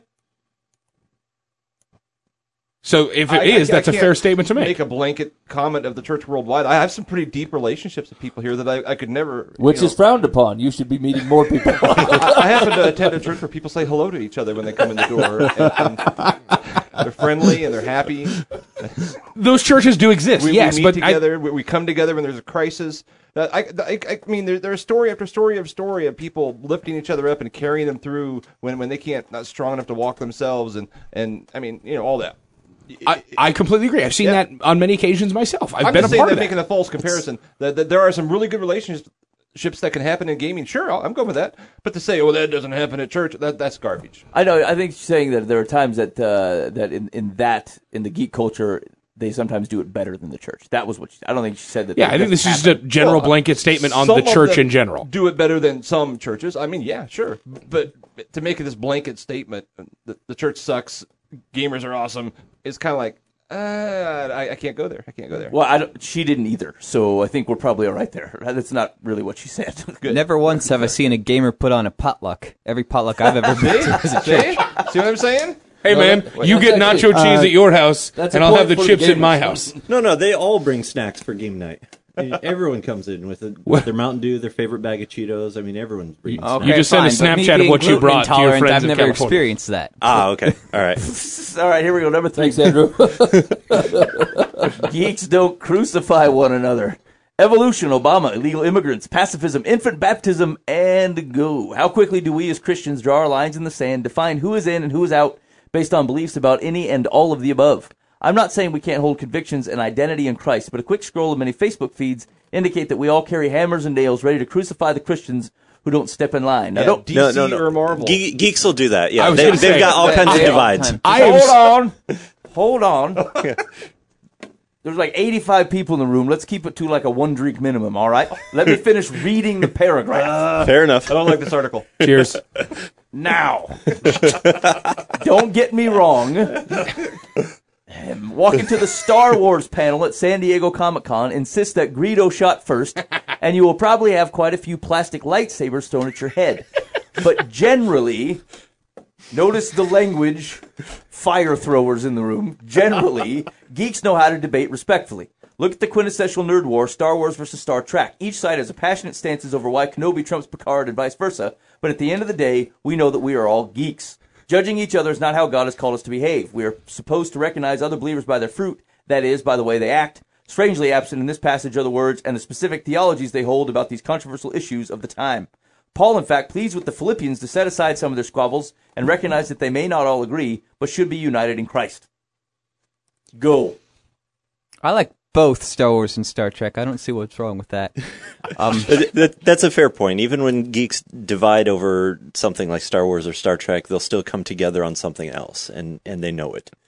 So if it I- is, I- that's I a can't fair statement to make. Make a blanket comment of the church worldwide. I have some pretty deep relationships with people here that I, I could never. Which you know, is frowned upon. You should be meeting more people. I happen to attend a church where people say hello to each other when they come in the door. And, and they're friendly and they're happy. Those churches do exist, We, yes, we meet but I, together. we, we come together when there's a crisis. Uh, I, I, I mean, there, there's story after story of story of people lifting each other up and carrying them through when, when they can't, not strong enough to walk themselves, and, and I mean, you know, all that. I, I completely agree. I've seen Yeah. that on many occasions myself. I've I'm been just a saying part that of that. making a false comparison. That, that there are some really good relationships that can happen in gaming. Sure, I'll, I'm good with that. But to say, oh, that doesn't happen at church, that that's garbage. I know. I think she's saying that there are times that uh, that in, in that in the geek culture they sometimes do it better than the church. That was what she, I don't think she said that. Yeah, I think this is just a general Well, blanket statement on Some the of church them in general. do it better than some churches. I mean, yeah, sure. But to make it this blanket statement, the, the church sucks, gamers are awesome, is kind of like, uh, I, I can't go there. I can't go there. Well, I don't, she didn't either, so I think we're probably all right there. That's not really what she said. Never once have I seen a gamer put on a potluck. Every potluck I've ever been to is a See? church. See what I'm saying? Hey, No, man, that- you get that's nacho actually- cheese uh, at your house, that's a and I'll have point the for chips the at my gamers. house. No, no, they all bring snacks for game night. I mean, everyone comes in with, a, with their Mountain Dew, their favorite bag of Cheetos. I mean, everyone's bringing snacks. Okay, You just send a fine, but me Snapchat of being what you gluten brought to your intolerant, friends I've in never California. experienced that. Ah, okay. All right. All right, here we go. Number three. Thanks, Andrew. Geeks don't crucify one another. Evolution, Obama, illegal immigrants, pacifism, infant baptism, and go. How quickly do we as Christians draw our lines in the sand, define who is in and who is out based on beliefs about any and all of the above? I'm not saying we can't hold convictions and identity in Christ, but a quick scroll of many Facebook feeds indicate that we all carry hammers and nails ready to crucify the Christians who don't step in line. Now, Yeah, don't, D C No, no, no. or Marvel. Ge- geeks will do that. I Yeah, was they, gonna they've say, got all that- kinds of they- divides. I am hold s- on. Hold on. There's like eighty-five people in the room. Let's keep it to like a one drink minimum, all right? Let me finish reading the paragraph. Fair enough. I don't like this article. Cheers. Now, don't get me wrong. Walking to the Star Wars panel at San Diego Comic-Con insists that Greedo shot first, and you will probably have quite a few plastic lightsabers thrown at your head. But generally, notice the language, fire throwers in the room. Generally, geeks know how to debate respectfully. Look at the quintessential nerd war, Star Wars versus Star Trek. Each side has a passionate stances over why Kenobi trumps Picard and vice versa, but at the end of the day, we know that we are all geeks. Judging each other is not how God has called us to behave. We are supposed to recognize other believers by their fruit, that is, by the way they act. Strangely absent in this passage are the words and the specific theologies they hold about these controversial issues of the time. Paul, in fact, pleads with the Philippians to set aside some of their squabbles and recognize that they may not all agree, but should be united in Christ. Go. I like both Star Wars and Star Trek. I don't see what's wrong with that. Um, Th- that- That's a fair point. Even when geeks divide over something like Star Wars or Star Trek, they'll still come together on something else, and, and they know it.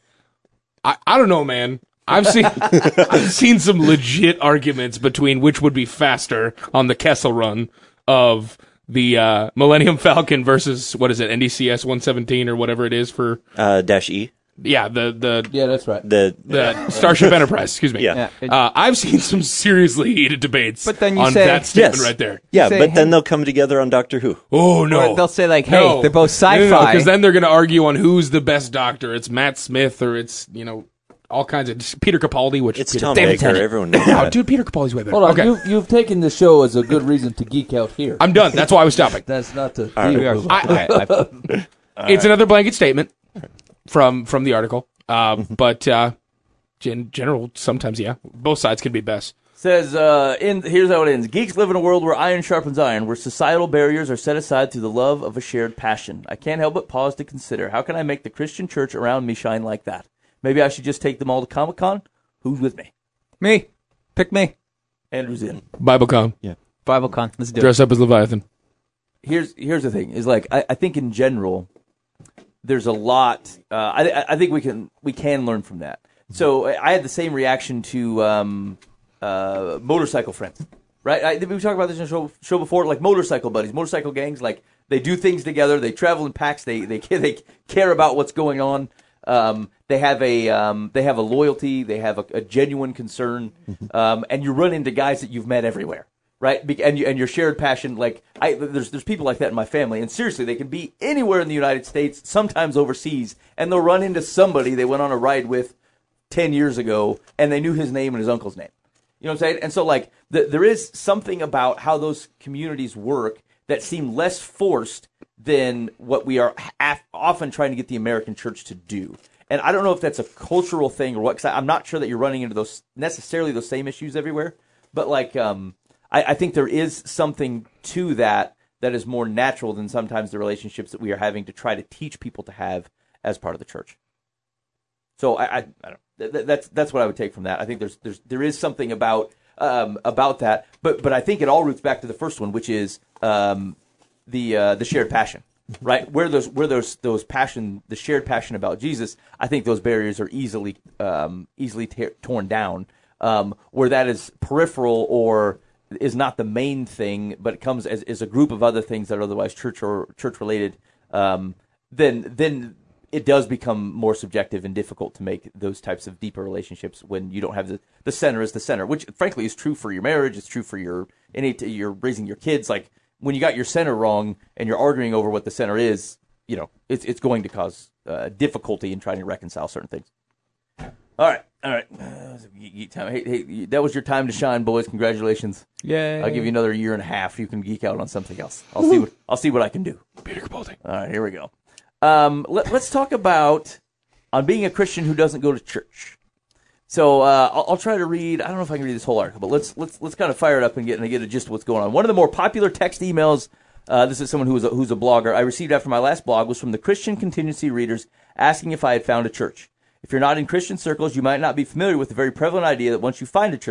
I, I don't know, man. I've seen I've seen some legit arguments between which would be faster on the Kessel Run of the uh, Millennium Falcon versus what is it, N D C S one seventeen or whatever it is for Uh, dash E. yeah the the Yeah, that's right. The the Starship Enterprise. Excuse me. Yeah. yeah, it- Uh, I've seen some seriously heated debates But then you on say- that statement Yes. right there. yeah, say, but then hey- they'll come together on Doctor Who. Oh no! Or they'll say like, hey, No. they're both No, no, no, sci-fi. because then they're going to argue on who's the best Doctor. It's Matt Smith or it's you know all kinds of Peter Capaldi. Which It's Peter, Tom Damn it, Baker. Tennant. Everyone knows Oh, that. dude, Peter Capaldi's way better. Hold on, okay, you've, you've taken the show as a good reason to geek out here. I'm done. That's why I was stopping. That's not to. right. We are- I- okay, I- It's another blanket statement from from the article, uh, but uh, in general, sometimes yeah, both sides can be best. Says, uh, in, here's how it ends. Geeks live in a world where iron sharpens iron, where societal barriers are set aside through the love of a shared passion. I can't help but pause to consider, how can I make the Christian church around me shine like that? Maybe I should just take them all to Comic-Con? Who's with me? me, pick me. Andrew's in. BibleCon, BibleCon, let's do it. dress up as Leviathan. Here's here's the thing, is like, I, I think in general, there's a lot, uh, I, I think we can we can learn from that. So I had the same reaction to um, uh, motorcycle friends, right? I, we talked about this in the show, show before, like motorcycle buddies, motorcycle gangs. Like they do things together, they travel in packs, they they they care about what's going on. Um, they have a um, they have a loyalty, they have a, a genuine concern, um, and you run into guys that you've met everywhere, right? Be- and you, and your shared passion, like I there's there's people like that in my family, and seriously, they can be anywhere in the United States, sometimes overseas, and they'll run into somebody they went on a ride with ten years ago, and they knew his name and his uncle's name. You know what I'm saying? And so, like, the, there is something about how those communities work that seem less forced than what we are ha- often trying to get the American church to do. And I don't know if that's a cultural thing or what, because I'm not sure that you're running into those necessarily those same issues everywhere. But, like, um, I, I think there is something to that that is more natural than sometimes the relationships that we are having to try to teach people to have as part of the church. So I, I, I don't. Th- that's that's what I would take from that. I think there's there's there is something about um, about that, but but I think it all roots back to the first one, which is um, the uh, the shared passion, right? Where those where those those passion, the shared passion about Jesus, I think those barriers are easily um, easily te- torn down. Um, where that is peripheral or is not the main thing, but it comes as, as a group of other things that are otherwise church or church related. Um, then then. It does become more subjective and difficult to make those types of deeper relationships when you don't have the, the center as the center, which frankly is true for your marriage. It's true for your any you're raising your kids. Like when you got your center wrong and you're arguing over what the center is, you know, it's it's going to cause uh, difficulty in trying to reconcile certain things. All right, all right. Uh, geek time. Hey, hey, that was your time to shine, boys. Congratulations. Yay. I'll give you another year and a half. You can geek out on something else. I'll see what I'll see what I can do. Peter Capaldi. All right, here we go. Um, let, let's talk about on being a Christian who doesn't go to church. So uh, I'll, I'll try to read. I don't know if I can read this whole article, but let's let's let's kind of fire it up and get and get a gist of what's going on. One of the more popular text emails. Uh, this is someone who is a, who's a blogger. I received after my last blog was from the Christian Contingency readers asking if I had found a church. If you're not in Christian circles, you might not be familiar with the very prevalent idea that once you find a church,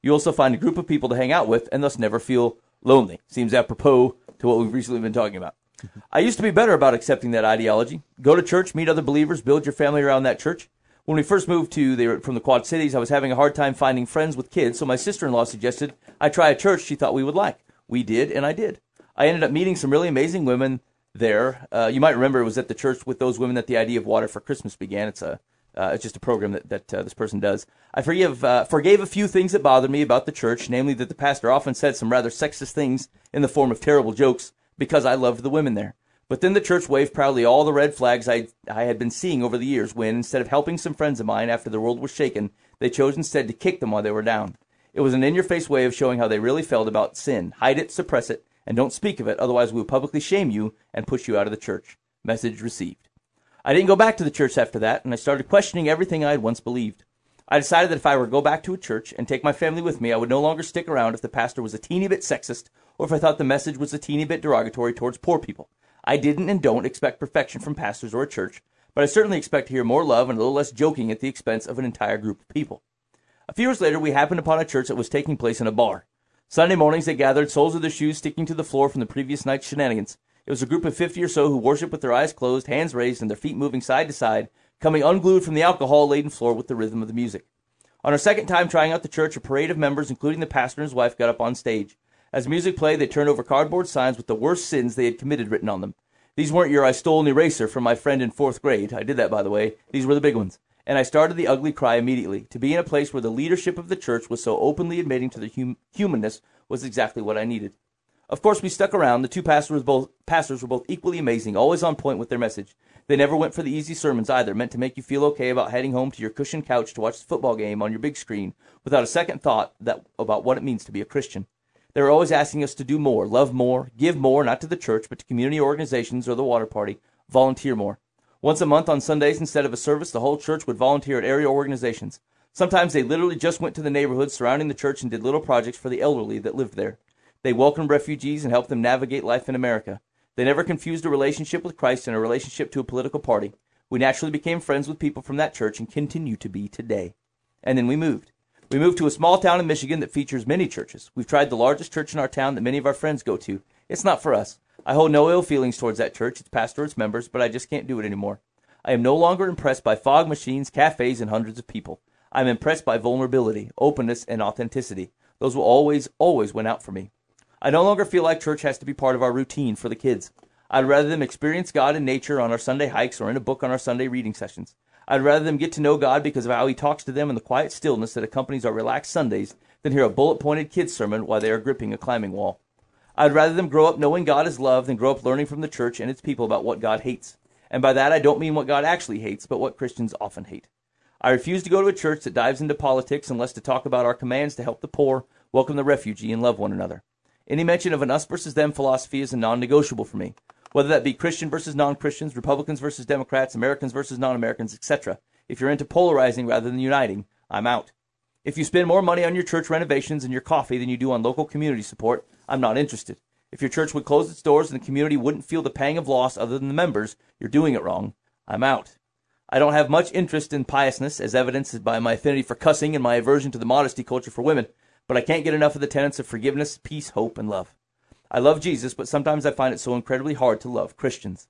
You also find a group of people to hang out with and thus never feel lonely. Seems apropos to what we've recently been talking about. I used to be better about accepting that ideology. Go to church, meet other believers, build your family around that church. When we first moved to the, from the Quad Cities, I was having a hard time finding friends with kids, so my sister-in-law suggested I try a church she thought we would like. We did, and I did. I ended up meeting some really amazing women there. Uh, you might remember it was at the church with those women that the idea of Water for Christmas began. It's a uh, it's just a program that, that uh, this person does. I forgive, uh, forgave a few things that bothered me about the church, namely that the pastor often said some rather sexist things in the form of terrible jokes because I loved the women there. But then the church waved proudly all the red flags I I had been seeing over the years when, instead of helping some friends of mine after the world was shaken, they chose instead to kick them while they were down. It was an in-your-face way of showing how they really felt about sin. Hide it, suppress it, and don't speak of it, otherwise we will publicly shame you and push you out of the church. Message received. I didn't go back to the church after that, and I started questioning everything I had once believed. I decided that if I were to go back to a church and take my family with me, I would no longer stick around if the pastor was a teeny bit sexist or if I thought the message was a teeny bit derogatory towards poor people. I didn't and don't expect perfection from pastors or a church, but I certainly expect to hear more love and a little less joking at the expense of an entire group of people. A few years later, we happened upon a church that was taking place in a bar. Sunday mornings, they gathered, soles of their shoes sticking to the floor from the previous night's shenanigans. It was a group of fifty or so who worshiped with their eyes closed, hands raised, and their feet moving side to side, coming unglued from the alcohol-laden floor with the rhythm of the music. On our second time trying out the church, a parade of members, including the pastor and his wife, got up on stage. As music played, they turned over cardboard signs with the worst sins they had committed written on them. These weren't your "I stole an eraser from my friend in fourth grade." I did that, by the way. These were the big ones. And I started the ugly cry immediately. To be in a place where the leadership of the church was so openly admitting to their hum- humanness was exactly what I needed. Of course, we stuck around. The two pastors were, both, pastors were both equally amazing, always on point with their message. They never went for the easy sermons either, meant to make you feel okay about heading home to your cushioned couch to watch the football game on your big screen without a second thought that, about what it means to be a Christian. They were always asking us to do more, love more, give more, not to the church, but to community organizations or the water party, volunteer more. Once a month on Sundays, instead of a service, the whole church would volunteer at area organizations. Sometimes they literally just went to the neighborhoods surrounding the church and did little projects for the elderly that lived there. They welcomed refugees and helped them navigate life in America. They never confused a relationship with Christ and a relationship to a political party. We naturally became friends with people from that church and continue to be today. And then we moved. We moved to a small town in Michigan that features many churches. We've tried the largest church in our town that many of our friends go to. It's not for us. I hold no ill feelings towards that church, its pastor, its members, but I just can't do it anymore. I am no longer impressed by fog machines, cafes, and hundreds of people. I'm impressed by vulnerability, openness, and authenticity. Those will always, always win out for me. I no longer feel like church has to be part of our routine for the kids. I'd rather them experience God in nature on our Sunday hikes or in a book on our Sunday reading sessions. I'd rather them get to know God because of how he talks to them in the quiet stillness that accompanies our relaxed Sundays than hear a bullet-pointed kid's sermon while they are gripping a climbing wall. I'd rather them grow up knowing God is love than grow up learning from the church and its people about what God hates. And by that I don't mean what God actually hates, but what Christians often hate. I refuse to go to a church that dives into politics unless to talk about our commands to help the poor, welcome the refugee, and love one another. Any mention of an us versus them philosophy is a non-negotiable for me. Whether that be Christian versus non-Christians, Republicans versus Democrats, Americans versus non-Americans, et cetera. If you're into polarizing rather than uniting, I'm out. If you spend more money on your church renovations and your coffee than you do on local community support, I'm not interested. If your church would close its doors and the community wouldn't feel the pang of loss other than the members, you're doing it wrong. I'm out. I don't have much interest in piousness, as evidenced by my affinity for cussing and my aversion to the modesty culture for women, but I can't get enough of the tenets of forgiveness, peace, hope, and love. I love Jesus, but sometimes I find it so incredibly hard to love Christians.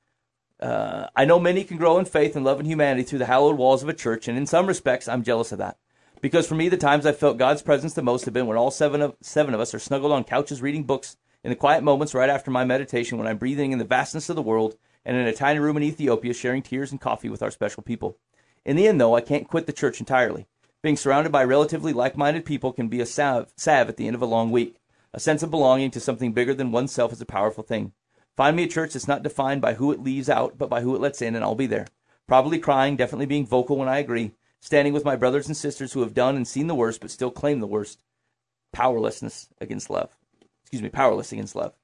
Uh, I know many can grow in faith and love and humanity through the hallowed walls of a church, and in some respects, I'm jealous of that. Because for me, the times I've felt God's presence the most have been when all seven of, seven of us are snuggled on couches reading books in the quiet moments right after my meditation when I'm breathing in the vastness of the world and in a tiny room in Ethiopia sharing tears and coffee with our special people. In the end, though, I can't quit the church entirely. Being surrounded by relatively like-minded people can be a salve, salve at the end of a long week. A sense of belonging to something bigger than oneself is a powerful thing. Find me a church that's not defined by who it leaves out, but by who it lets in, and I'll be there. Probably crying, definitely being vocal when I agree, standing with my brothers and sisters who have done and seen the worst, but still claim the worst. Powerlessness against love. Excuse me, powerless against love.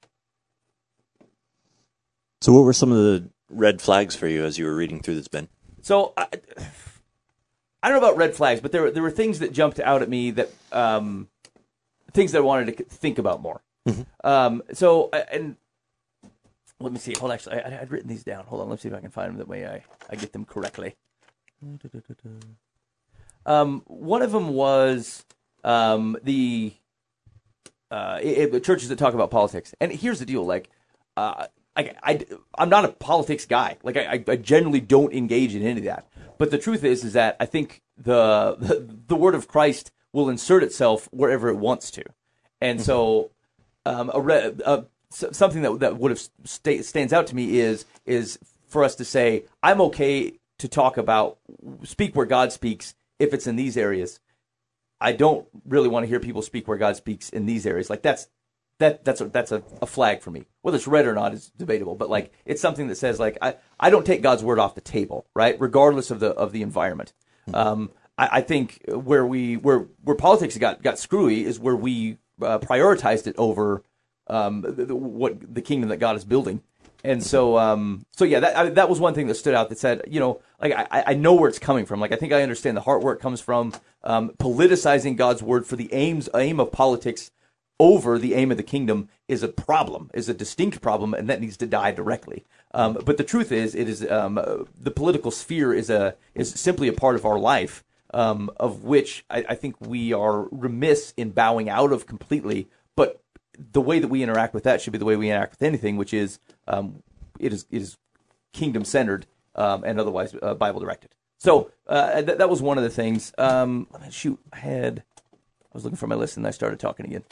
So what were some of the red flags for you as you were reading through this, Ben? So, I, I don't know about red flags, but there, there were things that jumped out at me that, um, things that I wanted to think about more. Mm-hmm. Um, so, and let me see. Hold on, actually, I, I'd written these down. Hold on, let's see if I can find them. That way I, I get them correctly. Um, one of them was um, the uh, it, it, churches that talk about politics. And here's the deal: like, uh, I, I, I'm not a politics guy. Like, I, I generally don't engage in any of that. But the truth is, is that I think the the, the word of Christ will insert itself wherever it wants to, and so um, a, re, a something that that would have sta- stands out to me is is for us to say, I'm okay to talk about speak where God speaks if it's in these areas. I don't really want to hear people speak where God speaks in these areas. Like that's that that's a, that's a, a flag for me. Whether it's read or not is debatable, but like it's something that says like I, I don't take God's word off the table, right? Regardless of the of the environment. Um, I, I think where we where where politics got got screwy is where we uh, prioritized it over um, the, the, what the kingdom that God is building. And so, um, so yeah, that I, that was one thing that stood out. That said, you know, like I, I know where it's coming from. Like I think I understand the heart where it comes from. Um, politicizing God's word for the aims aim of politics over the aim of the kingdom is a problem, is a distinct problem, and that needs to die directly. Um, but the truth is, it is um, uh, the political sphere is a is simply a part of our life, um, of which I, I think we are remiss in bowing out of completely. But the way that we interact with that should be the way we interact with anything, which is um, it is it is kingdom centered um, and otherwise uh, Bible directed. So uh, th- that was one of the things. Um, shoot, I had I was looking for my list and I started talking again.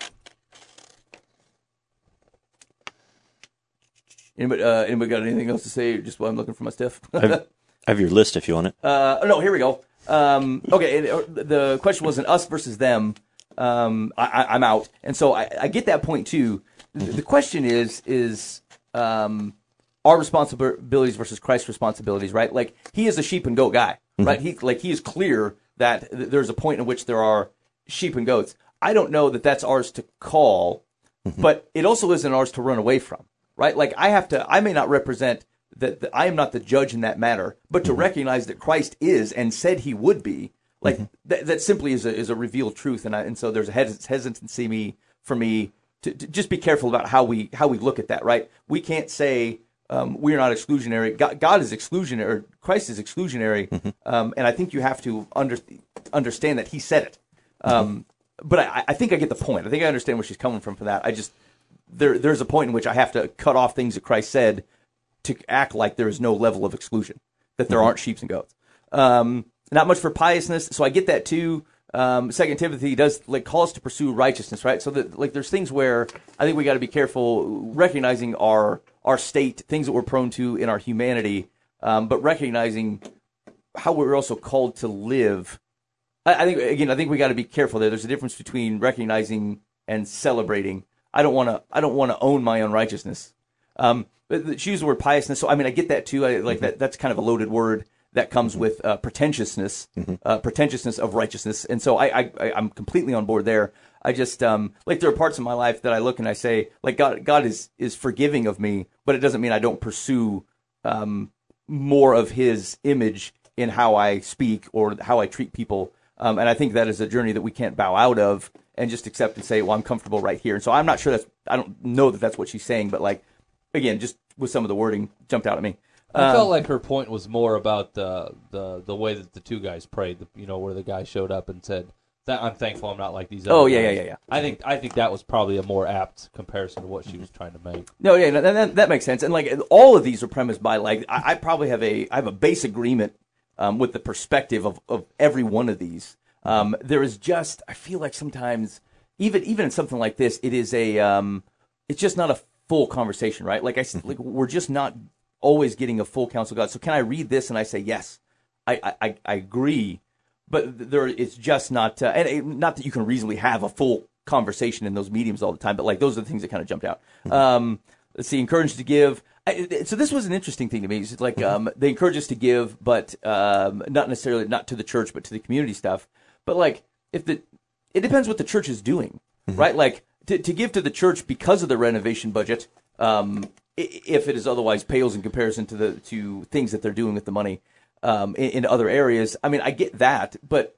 Anybody, uh, anybody got anything else to say? Just while I'm looking for my stuff. I've, I have your list if you want it. Uh, no, here we go. Um, okay, and, uh, the question wasn't us versus them. Um, I, I, I'm out, and so I, I get that point too. The, the question is is um, our responsibilities versus Christ's responsibilities, right? Like he is a sheep and goat guy, mm-hmm. right? He like he is clear that th- there's a point in which there are sheep and goats. I don't know that that's ours to call, mm-hmm. but it also isn't ours to run away from. Right, like I have to. I may not represent that. that I am not the judge in that matter, but to mm-hmm. recognize that Christ is and said He would be. Like mm-hmm. that. That simply is a is a revealed truth, and I, and so there's a hes- hesitancy me for me to, to just be careful about how we how we look at that. Right, we can't say um, we are not exclusionary. God, God is exclusionary. Or Christ is exclusionary, mm-hmm. um, and I think you have to under, understand that He said it. Um, mm-hmm. But I, I think I get the point. I think I understand where she's coming from for that. I just. There, there's a point in which I have to cut off things that Christ said to act like there is no level of exclusion, that there mm-hmm. aren't sheep and goats. Um, not much for piousness, so I get that too. Um, Second Timothy does like call us to pursue righteousness, right? So that like there's things where I think we got to be careful recognizing our our state, things that we're prone to in our humanity, um, but recognizing how we're also called to live. I, I think again, I think we got to be careful there. There's a difference between recognizing and celebrating. I don't want to. I don't want to own my own righteousness. Um, but she used the word piousness, so I mean, I get that too. I like mm-hmm. that. That's kind of a loaded word that comes with uh, pretentiousness, mm-hmm. uh, pretentiousness of righteousness, and so I, I, I'm completely on board there. I just um, like there are parts of my life that I look and I say, like God, God is is forgiving of me, but it doesn't mean I don't pursue um, more of His image in how I speak or how I treat people. Um, and I think that is a journey that we can't bow out of and just accept and say, well, I'm comfortable right here. And so I'm not sure that's, I don't know that that's what she's saying, but like, again, just with some of the wording jumped out at me. I um, felt like her point was more about the, the, the way that the two guys prayed, the, you know, where the guy showed up and said, I'm thankful I'm not like these other Oh, yeah, guys. yeah, yeah, yeah. I think, I think that was probably a more apt comparison to what she was trying to make. No, yeah, no, that, that makes sense. And like, all of these are premised by like, I, I probably have a, I have a base agreement um, with the perspective of, of every one of these. Um, there is just, I feel like sometimes, even even in something like this, it is a, um, it's just not a full conversation, right? Like I like we're just not always getting a full counsel of God. So can I read this and I say yes, I I, I agree, but there it's just not, uh, and it, not that you can reasonably have a full conversation in those mediums all the time, but like those are the things that kind of jumped out. Um, let's see, encouraged to give. I, so this was an interesting thing to me. It's like um, they encourage us to give, but um, not necessarily not to the church, but to the community stuff. But like, if the, it depends what the church is doing, mm-hmm. right? Like to, to give to the church because of the renovation budget, um, if it is otherwise pales in comparison to the to things that they're doing with the money um, in, in other areas. I mean, I get that, but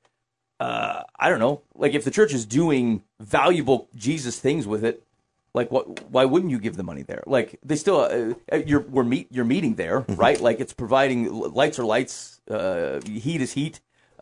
uh, I don't know. Like if the church is doing valuable Jesus things with it, like what? Why wouldn't you give the money there? Like they still, uh, you're we're meet you're meeting there, mm-hmm. right? Like it's providing lights are lights, uh, heat is heat.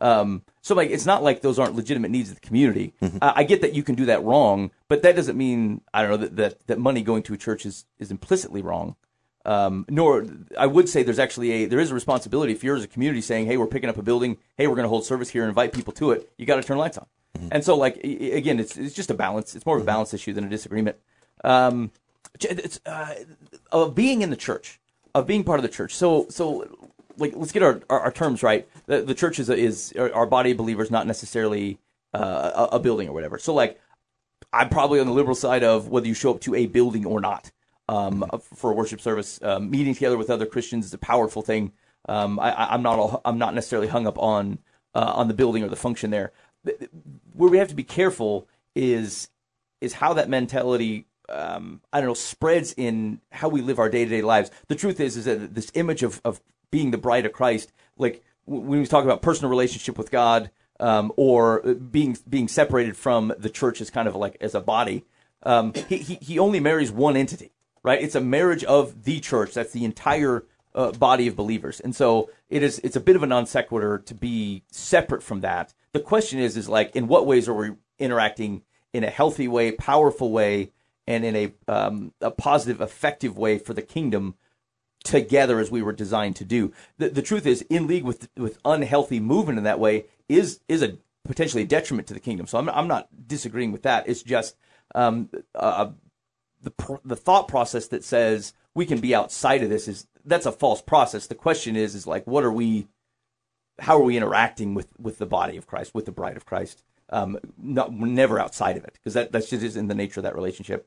Um, so like, it's not like those aren't legitimate needs of the community. Mm-hmm. I, I get that you can do that wrong, but that doesn't mean, I don't know, that, that, that money going to a church is, is implicitly wrong. Um, nor, I would say there's actually a, there is a responsibility if you're as a community saying, hey, we're picking up a building, hey, we're going to hold service here and invite people to it, you got to turn lights on. Mm-hmm. And so like, again, it's, it's just a balance. It's more of a balance issue than a disagreement. Um, it's, uh, of being in the church, of being part of the church. So, so, like, let's get our, our, our terms right. The, the church is, a, is our body of believers, not necessarily uh, a, a building or whatever. So, like, I'm probably on the liberal side of whether you show up to a building or not um, for a worship service. Um, meeting together with other Christians is a powerful thing. Um, I, I'm not all, I'm not necessarily hung up on uh, on the building or the function there. Where we have to be careful is is how that mentality, um, I don't know, spreads in how we live our day to day lives. The truth is, is that this image of of being the bride of Christ, like when we talk about personal relationship with God, um, or being being separated from the church as kind of like as a body, um, he, he he only marries one entity, right? It's a marriage of the church. That's the entire uh, body of believers, and so it is. It's a bit of a non sequitur to be separate from that. The question is, is like, in what ways are we interacting in a healthy way, powerful way, and in a um, a positive, effective way for the kingdom? Together as we were designed to do. The, the truth is, in league with with unhealthy movement in that way is is a potentially a detriment to the kingdom. So I'm I'm not disagreeing with that. It's just um, uh, the the thought process that says we can be outside of this is that's a false process. The question is is like, what are we? How are we interacting with, with the body of Christ, with the bride of Christ? Um, not never outside of it, because that that's just in the nature of that relationship.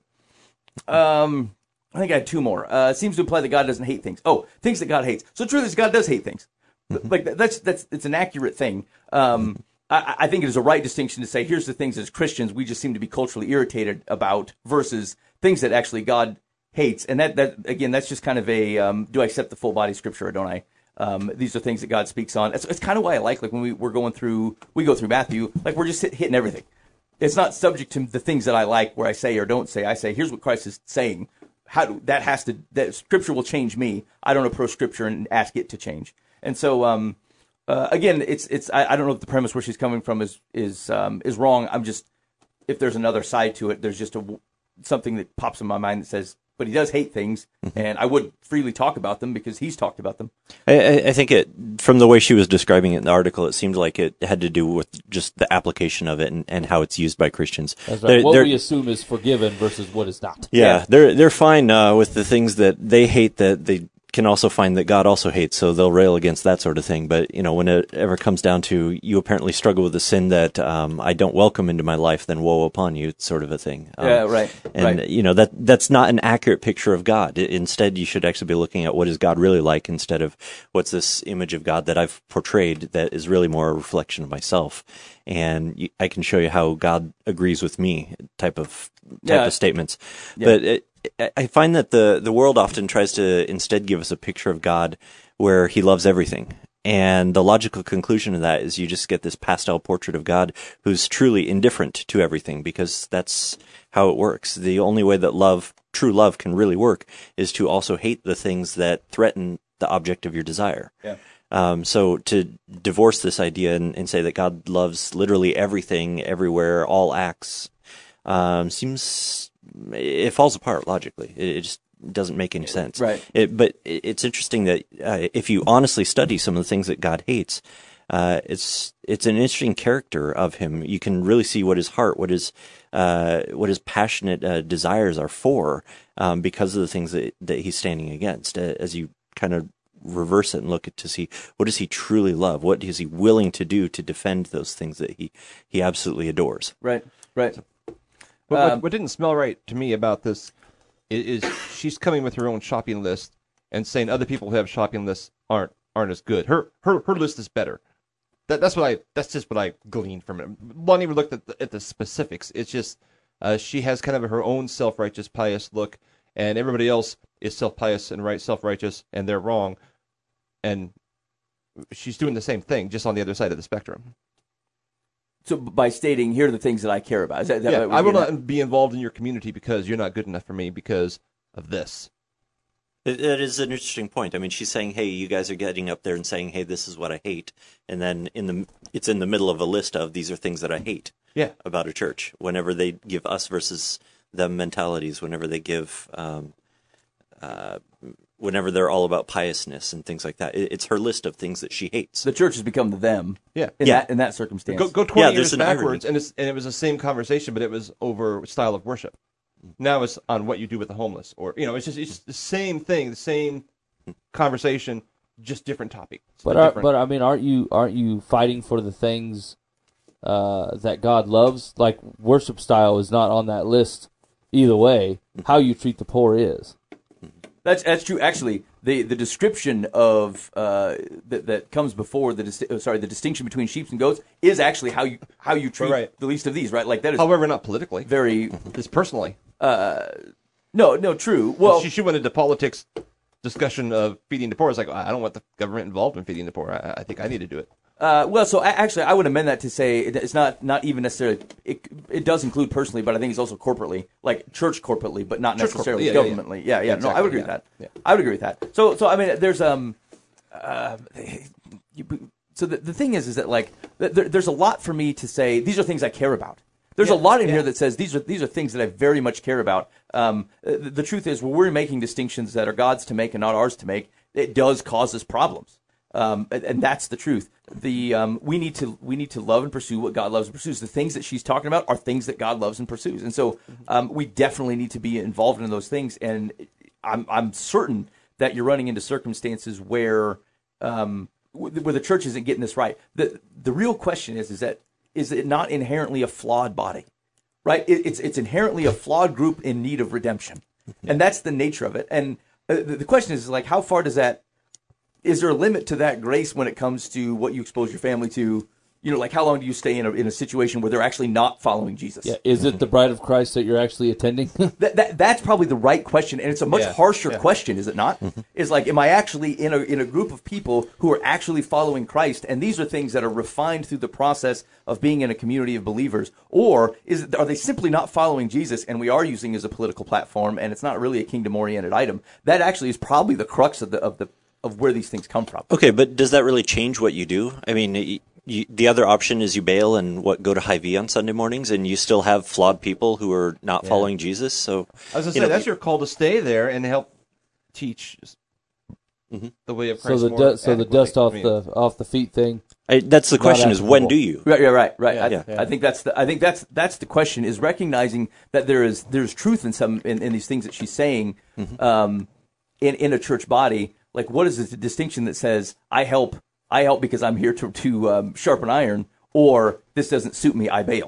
Um. I think I had two more. Uh, it seems to imply that God doesn't hate things. Oh, things that God hates. So the truth is, God does hate things. Mm-hmm. Like that's that's it's an accurate thing. Um, I, I think it is a right distinction to say here's the things as Christians we just seem to be culturally irritated about versus things that actually God hates. And that that again, that's just kind of a um, do I accept the full body scripture or don't I? Um, these are things that God speaks on. It's, it's kind of why I like like when we we're going through we go through Matthew, like we're just hit, hitting everything. It's not subject to the things that I like where I say or don't say. I say here's what Christ is saying. How do, that has to that scripture will change me. I don't approach scripture and ask it to change. And so um, uh, again, it's it's I, I don't know if the premise where she's coming from is is um, is wrong. I'm just if there's another side to it, there's just a something that pops in my mind that says, but he does hate things, and I would freely talk about them because he's talked about them. I, I think it from the way she was describing it in the article, it seemed like it had to do with just the application of it and, and how it's used by Christians. That's right. They're, what they're, we assume is forgiven versus what is not. Yeah, yeah. they're they're fine uh, with the things that they hate that they can also find that God also hates, so they'll rail against that sort of thing. But, you know, when it ever comes down to you apparently struggle with a sin that um, I don't welcome into my life, then woe upon you, sort of a thing. Um, yeah, right. And, right. you know, that that's not an accurate picture of God. Instead, you should actually be looking at what is God really like instead of what's this image of God that I've portrayed that is really more a reflection of myself. And I can show you how God agrees with me type of type yeah. of statements. Yeah. But it, I find that the, the world often tries to instead give us a picture of God where he loves everything. And the logical conclusion of that is you just get this pastel portrait of God who's truly indifferent to everything because that's how it works. The only way that love, true love, can really work is to also hate the things that threaten the object of your desire. Yeah. Um, so to divorce this idea and, and say that God loves literally everything, everywhere, all acts, um, seems... it falls apart logically. It, it just doesn't make any sense. Right. It, but it's interesting that uh, if you honestly study some of the things that God hates, uh, it's it's an interesting character of him. You can really see what his heart, what his uh, what his passionate uh, desires are for, um, because of the things that that he's standing against. Uh, as you kind of reverse it and look at to see what does he truly love, what is he willing to do to defend those things that he he absolutely adores. Right. Right. But Um, what, what didn't smell right to me about this is, is she's coming with her own shopping list and saying other people who have shopping lists aren't aren't as good. Her her her list is better. That that's what I that's just what I gleaned from it. Won't even look at the, at the specifics. It's just uh, she has kind of her own self-righteous, pious look, and everybody else is self-pious and right self-righteous, and they're wrong. And she's doing the same thing, just on the other side of the spectrum. So by stating, here are the things that I care about. Is that, is that Yeah, what we're I will getting at? not be involved in your community because you're not good enough for me because of this. It, it is an interesting point. I mean, she's saying, "Hey, you guys are getting up there and saying, hey, this is what I hate," and then in the it's in the middle of a list of these are things that I hate Yeah. about a church. Whenever they give us versus them mentalities, whenever they give, um, uh, whenever they're all about piousness and things like that, it, it's her list of things that she hates. The church has become the them. Yeah. In Yeah. that in that circumstance. Go, go twenty Yeah, years there's an backwards, irony. and, it's, and it was the same conversation, but it was over style of worship. Now it's on what you do with the homeless, or you know, it's just it's just the same thing, the same conversation, just different topic. It's But a are, different- but I mean, aren't you aren't you fighting for the things uh, that God loves? Like worship style is not on that list either way. How you treat the poor is. That's that's true. Actually, the, the description of uh, that that comes before the dis- oh, sorry the distinction between sheep and goats is actually how you how you treat Right. the least of these, right? Like that is however, not politically, very just personally. no no true. Well, she, she went into politics discussion of feeding the poor. It's like I don't want the government involved in feeding the poor. I, I think I need to do it. Uh, well, so a- actually, I would amend that to say it- it's not not even necessarily. It, it does include personally, but I think it's also corporately, like church corporately, but not Church necessarily corporately, yeah, yeah, governmentally. Yeah, yeah. no, I would Exactly, agree yeah, with that. yeah. I would agree with that. So, so I mean, there's um, uh, you, so the the thing is, is that like th- there, there's a lot for me to say. These are things I care about. There's a Yeah, lot in yeah. here that says these are these are things that I very much care about. Um, the, the truth is, when we're making distinctions that are God's to make and not ours to make, it does cause us problems. Um, and, and that's the truth. The um, we need to we need to love and pursue what God loves and pursues. The things that she's talking about are things that God loves and pursues, and so um, we definitely need to be involved in those things. And I'm I'm certain that you're running into circumstances where um, where the church isn't getting this right. the The real question is is that is it not inherently a flawed body, right? It, it's it's inherently a flawed group in need of redemption, and that's the nature of it. And uh, the, the question is, is like how far does that is there a limit to that grace when it comes to what you expose your family to? You know, like how long do you stay in a, in a situation where they're actually not following Jesus? Yeah, is it the bride of Christ that you're actually attending? That, that that's probably the right question, and it's a much Yeah, harsher yeah. question, is it not? Is like, am I actually in a in a group of people who are actually following Christ, and these are things that are refined through the process of being in a community of believers, or is it, are they simply not following Jesus, and we are using it as a political platform, and it's not really a kingdom oriented item? That actually is probably the crux of the of the of where these things come from. Okay, but does that really change what you do? I mean, y you, the other option is you bail and what go to Hy-Vee on Sunday mornings, and you still have flawed people who are not following Jesus. So, I was gonna you say know, that's your call to stay there and help teach the way of so Christ. the more du- so the adequately. dust off I mean, the off the feet thing. I, that's the question: is when applicable. do you? Right, yeah, right, right. Yeah, I, yeah. I think that's the I think that's that's the question, is recognizing that there is there's truth in some in, in these things that she's saying um, in in a church body. Like, what is the distinction that says I help I help because I'm here to to um, sharpen iron, or this doesn't suit me, I bail.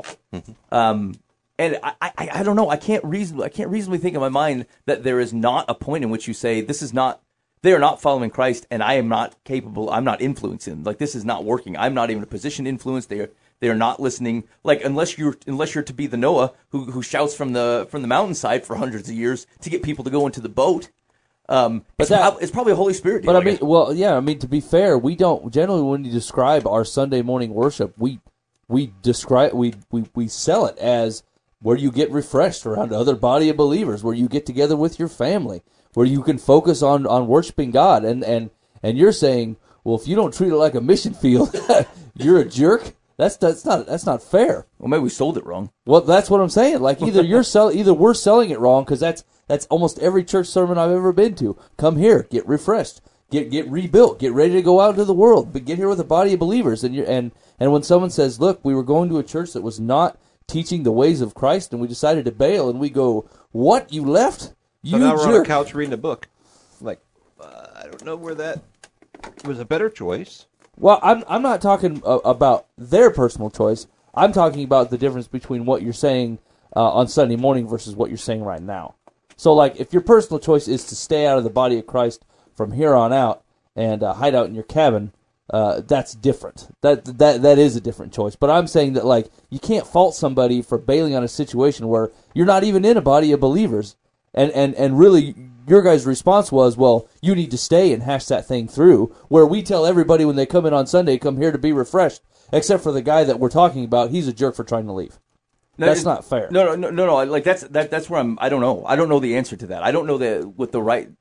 Um, and I, I I don't know. I can't reason I can't reasonably think in my mind that there is not a point in which you say this is not. They are not following Christ, and I am not capable. I'm not influencing them. Like, this is not working. I'm not even in a position to influence. They are they are not listening. Like, unless you're unless you're to be the Noah who who shouts from the from the mountainside for hundreds of years to get people to go into the boat. Um, it's, that- prob- it's probably a Holy Spirit deal. But I I mean, guess. well, yeah, I mean to be fair, we don't generally when you describe our Sunday morning worship, we we describe we we we sell it as where you get refreshed around other body of believers, where you get together with your family, where you can focus on, on worshiping God. And, and, and you're saying, well, if you don't treat it like a mission field, you're a jerk. That's that's not that's not fair. Well, maybe we sold it wrong. Well, that's what I'm saying. Like either you're sell, either we're selling it wrong because that's that's almost every church sermon I've ever been to. Come here, get refreshed, get get rebuilt, get ready to go out into the world, but get here with a body of believers. And you and and when someone says, "Look, we were going to a church that was not teaching the ways of Christ, and we decided to bail," and we go, "What? You left? You so now we're on a jerk!" couch reading a book. Like, uh, I don't know where that was a better choice. Well, I'm I'm not talking uh, about their personal choice. I'm talking about the difference between what you're saying uh, on Sunday morning versus what you're saying right now. So, like, if your personal choice is to stay out of the body of Christ from here on out and uh, hide out in your cabin, uh, that's different. That that that is a different choice. But I'm saying that, like, you can't fault somebody for bailing on a situation where you're not even in a body of believers, and and and really. Your guys' response was, well, you need to stay and hash that thing through, where we tell everybody when they come in on Sunday, come here to be refreshed, except for the guy that we're talking about. He's a jerk for trying to leave. No, That's it- not fair. No, no, no, no, no. Like that's that. That's where I'm. I don't know. I don't know the answer to that. I don't know the what the right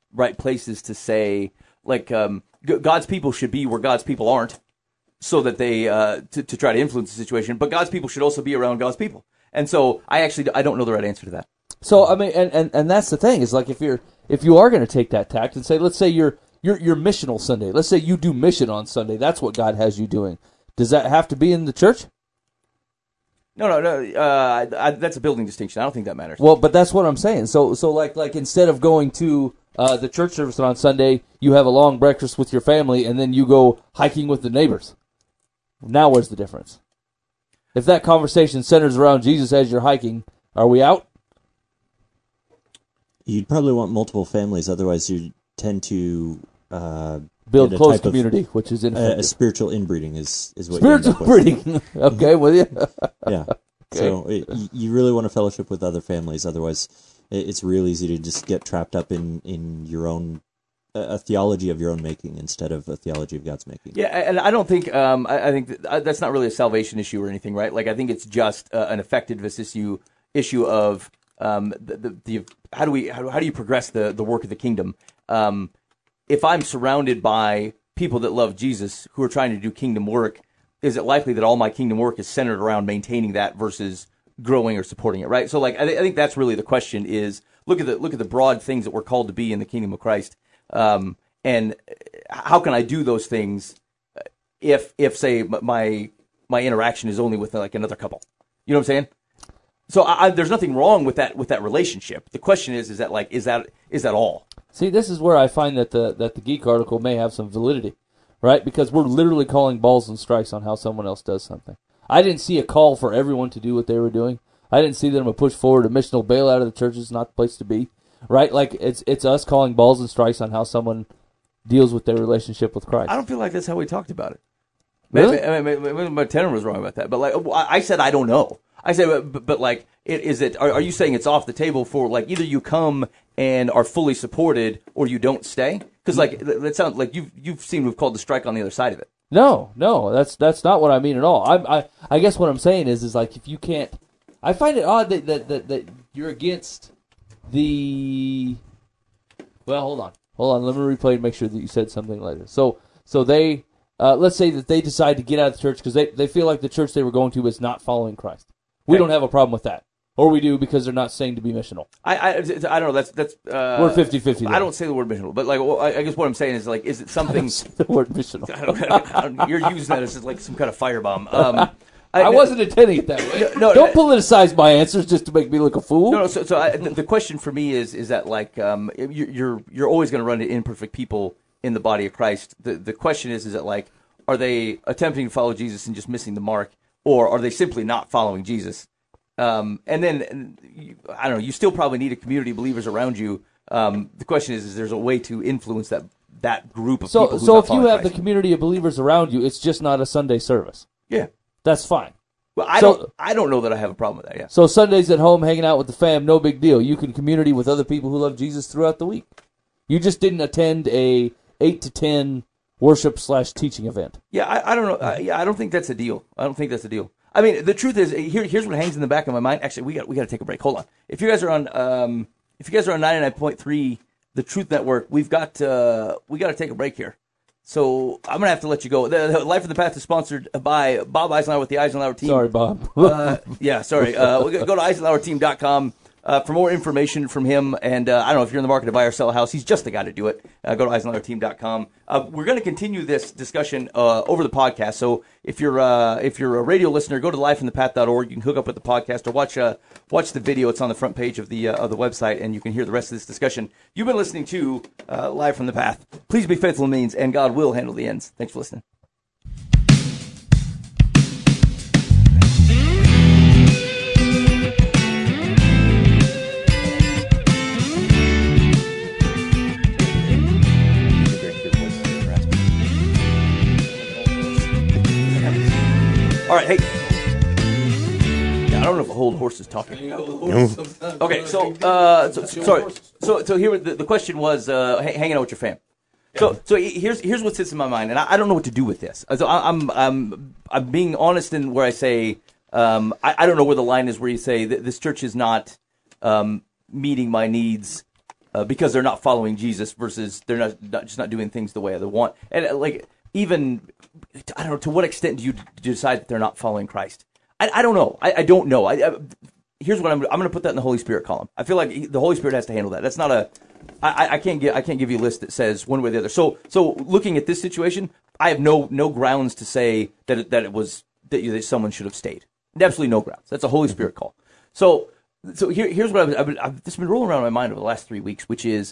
right places to say, like, um, G- God's people should be where God's people aren't, so that they uh, to, to try to influence the situation. But God's people should also be around God's people. And so I actually I don't know the right answer to that. So I mean, and, and, and that's the thing is like if you're if you are going to take that tact and say, let's say you're you're you're missional Sunday. Let's say you do mission on Sunday. That's what God has you doing. Does that have to be in the church? No, no, no. Uh, I, that's a building distinction. I don't think that matters. Well, but that's what I'm saying. So so like like instead of going to uh, the church service on Sunday, you have a long breakfast with your family, and then you go hiking with the neighbors. Now, where's the difference? If that conversation centers around Jesus as you're hiking, are we out? You'd probably want multiple families, otherwise you tend to uh, Build get a close type of- community, which is A, ineffective. a spiritual inbreeding is, is what Spiritual you end up with. breeding. Okay, with you. Yeah. So it, y- you really want to fellowship with other families, otherwise it, it's real easy to just get trapped up in, in your own a, a theology of your own making instead of a theology of God's making. Yeah, and I don't think um, I, I think that, uh, that's not really a salvation issue or anything, right? Like I think it's just uh, an effectiveness issue issue of um, the, the, the how do we how, how do you progress the the work of the kingdom? Um, if I'm surrounded by people that love Jesus who are trying to do kingdom work, is it likely that all my kingdom work is centered around maintaining that versus growing or supporting it? Right. So, like, I, th- I think that's really the question: is look at the look at the broad things that we're called to be in the kingdom of Christ. Um, and how can I do those things if, if say, my my interaction is only with like another couple? You know what I'm saying? So I, I, there's nothing wrong with that with that relationship. The question is, is that like is that is that all? See, this is where I find that the that the Geek article may have some validity, right? Because we're literally calling balls and strikes on how someone else does something. I didn't see a call for everyone to do what they were doing. I didn't see them a push forward a missional bailout of the church is not the place to be. Right, like it's it's us calling balls and strikes on how someone deals with their relationship with Christ. I don't feel like that's how we talked about it. Really? Maybe, maybe, maybe my tenor was wrong about that, but like I said, I don't know. I said, but, but like, it, is it? Are, are you saying it's off the table for like either you come and are fully supported or you don't stay? Because like that sounds like you you seem to have called the strike on the other side of it. No, no, that's that's not what I mean at all. I I I guess what I'm saying is is like if you can't, I find it odd that that that, that you're against the. Well, hold on, hold on. Let me replay and make sure that you said something later. So so they uh, let's say that they decide to get out of the church because they they feel like the church they were going to is not following Christ. We Okay. don't have a problem with that, or we do because they're not saying to be missional. I I, I don't know. That's that's uh, We're fifty-fifty I don't say the word missional, but like well, I, I guess what I'm saying is like, is it something? the word missional. I don't, I don't, you're using that as like some kind of firebomb. Um, I wasn't intending it that way. No, no, don't no. politicize my answers just to make me look a fool. No, no. So, so I, the, the question for me is, is that like um, you- you're you're always going to run into imperfect people in the body of Christ. The the question is, is that like, are they attempting to follow Jesus and just missing the mark, or are they simply not following Jesus? Um, and then and you, I don't know. You still probably need a community of believers around you. Um, the question is, is there's a way to influence that that group of So, people? who's so not if you following have the Christ? community of believers around you, it's just not a Sunday service. yeah. That's fine. Well, I So- don't. I don't know that I have a problem with that. Yeah. So Sundays at home, hanging out with the fam, no big deal. You can community with other people who love Jesus throughout the week. You just didn't attend a eight to ten worship slash teaching event. Yeah, I, I don't know. I, yeah, I don't think that's a deal. I don't think that's a deal. I mean, the truth is, here, here's what hangs in the back of my mind. Actually, we got we got to take a break. Hold on. If you guys are on, um, if you guys are on ninety-nine point three, the Truth Network, we've got uh, we got to take a break here. So I'm gonna have to let you go. The, the Life of the Path is sponsored by Bob Eisenhower with the Eisenhower team. Sorry, Bob. uh, yeah, sorry. Uh, we'll go go to eisenhower team dot com uh, for more information from him. And uh, I don't know if you're in the market to buy or sell a house. He's just the guy to do it. Uh, go to eisenhower team dot com. Uh, we're going to continue this discussion uh, over the podcast. So if you're uh, if you're a radio listener, go to life in the path dot org. You can hook up with the podcast or watch uh, watch the video. It's on the front page of the uh, of the website, and you can hear the rest of this discussion. You've been listening to uh, Live from the Path. Please be faithful in means, and God will handle the ends. Thanks for listening. All right, hey. Yeah, I don't know if a whole horse is talking. Okay, so, uh, so, so sorry. So, so here the, the question was uh, h- hanging out with your fam. So, so here's here's what sits in my mind, and I, I don't know what to do with this. So I, I'm I'm I'm being honest in where I say um, I, I don't know where the line is where you say that this church is not um, meeting my needs uh, because they're not following Jesus versus they're not, not just not doing things the way they want. And uh, like even I don't know, to what extent do you d- decide that they're not following Christ? I, I don't know. I, I don't know. I, I, here's what I'm. I'm going to put that in the Holy Spirit column. I feel like he, the Holy Spirit has to handle that. That's not a. I, I can't get. I can't give you a list that says one way or the other. So so looking at this situation, I have no no grounds to say that it, that it was that, you, that someone should have stayed. Absolutely no grounds. That's a Holy Spirit call. So so here, here's what I've, I've, I've just been rolling around in my mind over the last three weeks, which is,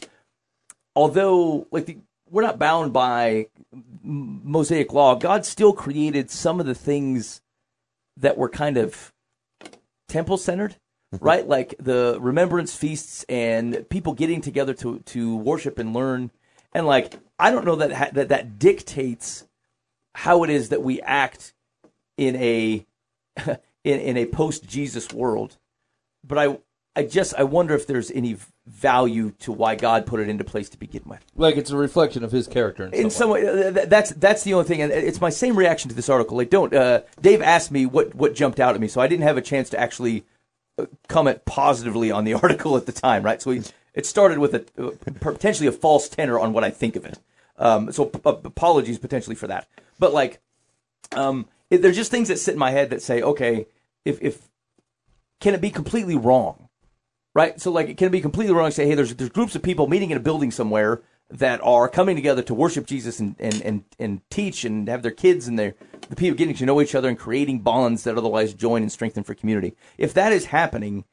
although like the, we're not bound by Mosaic law, God still created some of the things that were kind of temple centered, right? Like the remembrance feasts and people getting together to to worship and learn. And like I don't know that ha- that that dictates how it is that we act in a in, in a post Jesus world. But I I just I wonder if there's any value to why God put it into place to begin with. Like it's a reflection of His character. In, in some some way, way th- that's that's the only thing, and it's my same reaction to this article. Like, don't uh, Dave asked me what what jumped out at me, so I didn't have a chance to actually comment positively on the article at the time, right? So we, it started with a uh, potentially a false tenor on what I think of it. Um, so p- apologies potentially for that. But like, um, it, there's just things that sit in my head that say, okay, if if can it be completely wrong? Right, so like it can be completely wrong to say, hey, there's there's groups of people meeting in a building somewhere that are coming together to worship Jesus and and, and, and teach and have their kids and their the people getting to know each other and creating bonds that otherwise join and strengthen for community. If that is happening,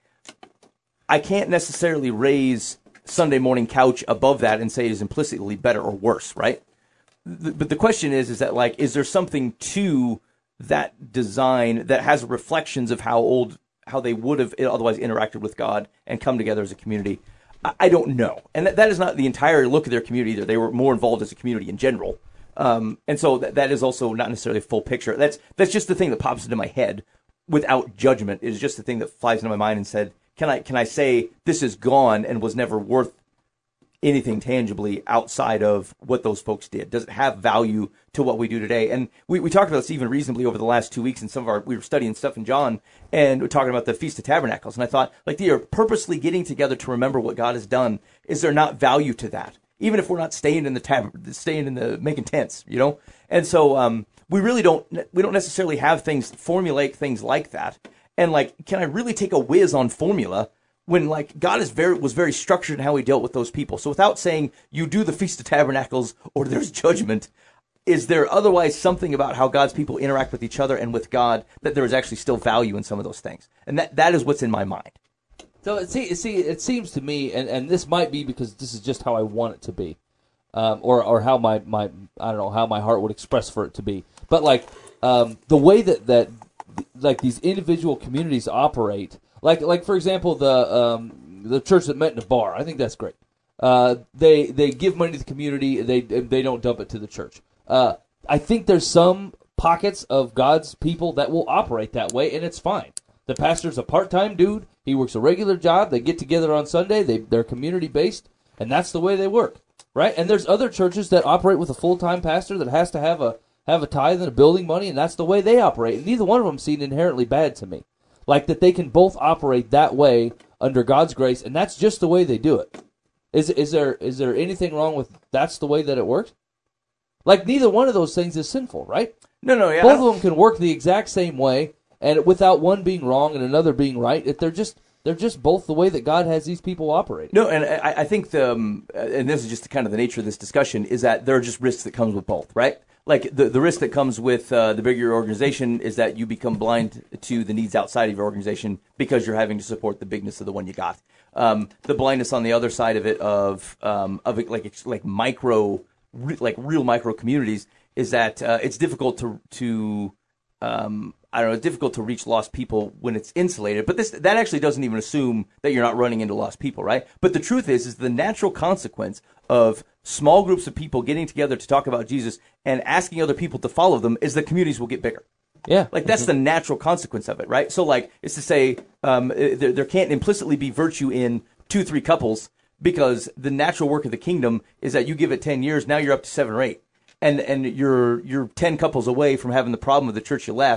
I can't necessarily raise Sunday morning couch above that and say it is implicitly better or worse, right? The, but the question is, is that like, is there something to that design that has reflections of how old how they would have otherwise interacted with God and come together as a community? I, I don't know. And that, that is not the entire look of their community either. They were more involved as a community in general. Um, and so that, that is also not necessarily a full picture. That's that's just the thing that pops into my head without judgment. It is just the thing that flies into my mind and said, can I can I say this is gone and was never worth anything tangibly outside of what those folks did? Does it have value to what we do today? And we, we talked about this even reasonably over the last two weeks in some of our, we were studying stuff in John, and we're talking about the Feast of Tabernacles. And I thought, like, they are purposely getting together to remember what God has done. Is there not value to that? Even if we're not staying in the tab, staying in the, making tents, you know? And so, um, we really don't, we don't necessarily have things, formulate things like that. And like, can I really take a whiz on formula when like God is very was very structured in how He dealt with those people? So without saying you do the Feast of Tabernacles or there's judgment, is there otherwise something about how God's people interact with each other and with God that there is actually still value in some of those things? And that that is what's in my mind. So see, see, it seems to me, and, and this might be because this is just how I want it to be, um, or or how my, my I don't know how my heart would express for it to be. But like um, the way that, that like these individual communities operate. Like, like for example, the um, the church that met in a bar. I think that's great. Uh, they they give money to the community. They they don't dump it to the church. Uh, I think there's some pockets of God's people that will operate that way, and it's fine. The pastor's a part-time dude. He works a regular job. They get together on Sunday. They they're community-based, and that's the way they work, right? And there's other churches that operate with a full-time pastor that has to have a have a tithe and a building money, and that's the way they operate. And neither one of them seem inherently bad to me. Like that they can both operate that way under God's grace, and that's just the way they do it. Is is there is there anything wrong with that's the way that it works? Like neither one of those things is sinful, right? No, no, yeah. Both of them can work the exact same way, and without one being wrong and another being right. If they're just they're just both the way that God has these people operate. No, and I, I think the um, and this is just kind of the nature of this discussion is that there are just risks that comes with both, right? Like the, the risk that comes with uh, the bigger your organization is that you become blind to the needs outside of your organization because you're having to support the bigness of the one you got. Um, the blindness on the other side of it of um, of it, like like micro re, like real micro communities is that uh, it's difficult to to um, I don't know, it's difficult to reach lost people when it's insulated. But this that actually doesn't even assume that you're not running into lost people, right? But the truth is, is the natural consequence of small groups of people getting together to talk about Jesus and asking other people to follow them is the communities will get bigger. Yeah. Like that's the natural consequence of it, right? So like it's to say um, there, there can't implicitly be virtue in two, three couples because the natural work of the kingdom is that you give it ten years, now you're up to seven or eight. And and you're you're ten couples away from having the problem of the church you left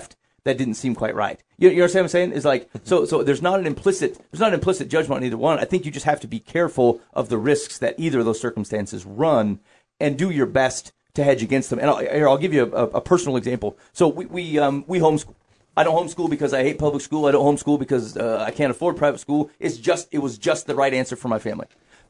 that didn't seem quite right. You, you know what I'm saying? Is like so. So there's not an implicit there's not an implicit judgment on either one. I think you just have to be careful of the risks that either of those circumstances run, and do your best to hedge against them. And I'll, here, I'll give you a, a personal example. So we we um, we homeschool. I don't homeschool because I hate public school. I don't homeschool because uh, I can't afford private school. It's just it was just the right answer for my family.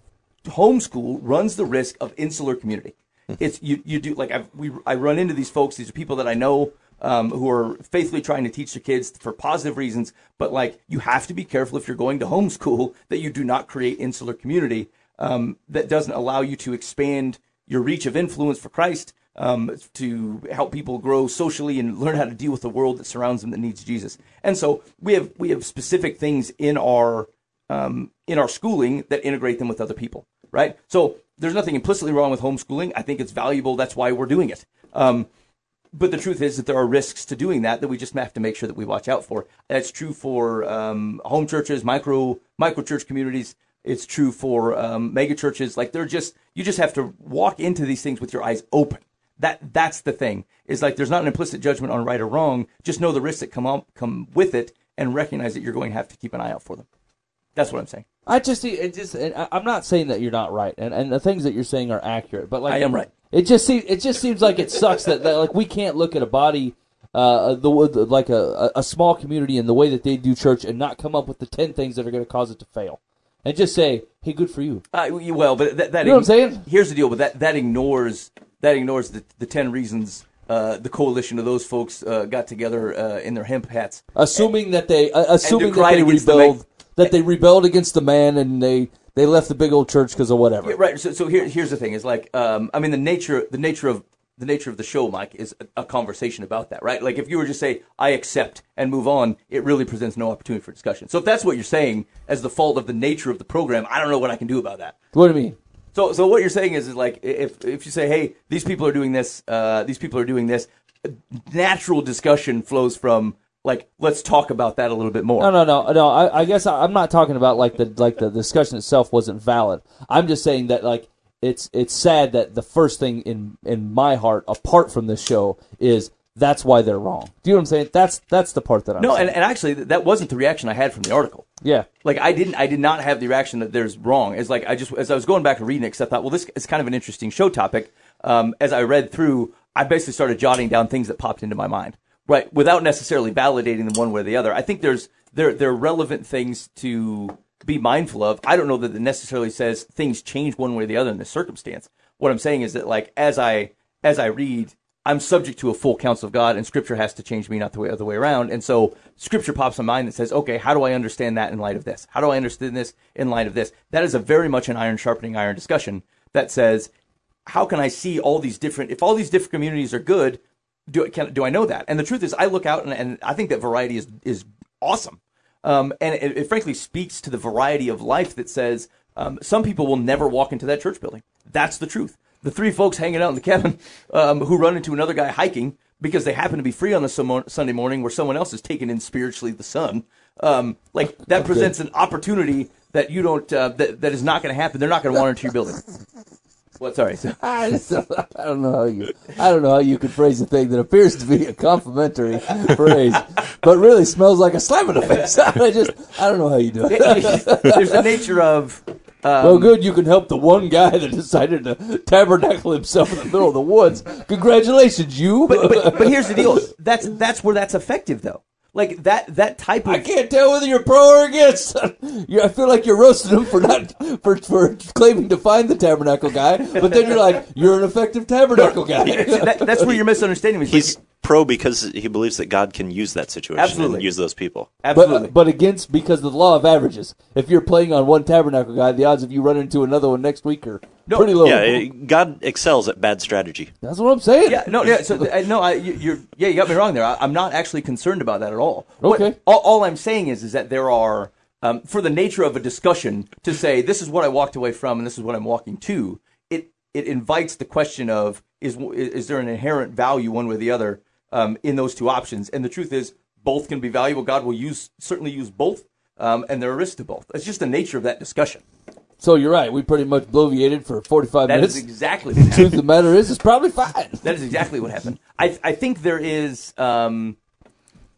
Homeschool runs the risk of insular community. It's you you do like I've, we I run into these folks. These are people that I know. Um, who are faithfully trying to teach their kids for positive reasons, but like you have to be careful if you're going to homeschool that you do not create insular community um, that doesn't allow you to expand your reach of influence for Christ, um, to help people grow socially and learn how to deal with the world that surrounds them that needs Jesus. And so we have we have specific things in our um, in our schooling that integrate them with other people, right? So there's nothing implicitly wrong with homeschooling. I think it's valuable. That's why we're doing it. Um, But the truth is that there are risks to doing that that we just have to make sure that we watch out for. That's true for um, home churches, micro micro church communities. It's true for um, mega churches. Like they're just you just have to walk into these things with your eyes open. That that's the thing. Is like there's not an implicit judgment on right or wrong. Just know the risks that come up, come with it, and recognize that you're going to have to keep an eye out for them. That's what I'm saying. I just see it. Just and I- I'm not saying that you're not right, and and the things that you're saying are accurate. But like I am right. It just seems it just seems like it sucks that, that like we can't look at a body, uh, the like a a small community and the way that they do church and not come up with the ten things that are going to cause it to fail, and just say, hey, good for you. Uh, well, but that, that You know what I'm saying? Here's the deal, but that that ignores that ignores the the ten reasons. Uh, the coalition of those folks uh, got together uh, in their hemp hats, Assuming that they uh, assuming that decried they against the rebelled man. that they rebelled against the man and they. They left the big old church because of whatever. Yeah, right. So, so here, here's the thing: is like, um, I mean, the nature, the nature of the nature of the show, Mike, is a, a conversation about that, right? Like, if you were just say, "I accept" and move on, it really presents no opportunity for discussion. So, if that's what you're saying as the fault of the nature of the program, I don't know what I can do about that. What do you mean? So, so what you're saying is, is like, if if you say, "Hey, these people are doing this, uh, these people are doing this," natural discussion flows from. Like, let's talk about that a little bit more. No, no, no, no. I, I guess I, I'm not talking about like the like the discussion itself wasn't valid. I'm just saying that like it's it's sad that the first thing in in my heart, apart from this show, is that's why they're wrong. Do you know what I'm saying? That's that's the part that I'm no, saying. and, and actually that wasn't the reaction I had from the article. Yeah, like I didn't I did not have the reaction that there's wrong. It's like I just as I was going back and reading it, because I thought, well, this is kind of an interesting show topic. Um, as I read through, I basically started jotting down things that popped into my mind. Right, without necessarily validating them one way or the other. I think there's there there are relevant things to be mindful of. I don't know that it necessarily says things change one way or the other in this circumstance. What I'm saying is that like as I as I read, I'm subject to a full counsel of God, and Scripture has to change me, not the way, other way around. And so Scripture pops in mind that says, okay, how do I understand that in light of this? How do I understand this in light of this? That is a very much an iron sharpening iron discussion that says, how can I see all these different, if all these different communities are good, Do can, do I know that? And the truth is, I look out and, and I think that variety is is awesome, um, and it, it frankly speaks to the variety of life that says um, some people will never walk into that church building. That's the truth. The three folks hanging out in the cabin um, who run into another guy hiking because they happen to be free on the Sunday morning where someone else is taking in spiritually the sun. Um, like that presents an opportunity that you don't uh, that that is not going to happen. They're not going to want into your building. What? Sorry. I, just, I don't know how you. I don't know how you could phrase a thing that appears to be a complimentary phrase, but really smells like a slap in the face. I just. I don't know how you do it. There's the nature of. Um, well, good. You can help the one guy that decided to tabernacle himself in the middle of the woods. Congratulations, you. But, but but here's the deal. That's that's where that's effective, though. Like that that type of. I can't tell whether you're pro or against. you I feel like you're roasting him for not for for claiming to find the tabernacle guy, but then you're like, you're an effective tabernacle guy. that, that's where your misunderstanding is. He's pro because he believes that God can use that situation Absolutely. and use those people. Absolutely. But, but against because of the law of averages. If you're playing on one tabernacle guy, the odds of you running into another one next week are No, pretty low. Yeah, God excels at bad strategy. That's what I'm saying. Yeah, no, yeah. So uh, no, I, you, you're yeah, you got me wrong there. I, I'm not actually concerned about that at all. What- Okay. all, all I'm saying is, is that there are, um, for the nature of a discussion, to say this is what I walked away from and this is what I'm walking to. It it invites the question of is is there an inherent value one way or the other um, in those two options? And the truth is, both can be valuable. God will use certainly use both, um, and there are risks to both. It's just the nature of that discussion. So you're right. We pretty much bloviated for forty-five That minutes. is exactly. The truth of the matter is, it's probably fine. That is exactly what happened. I I think there is. Um,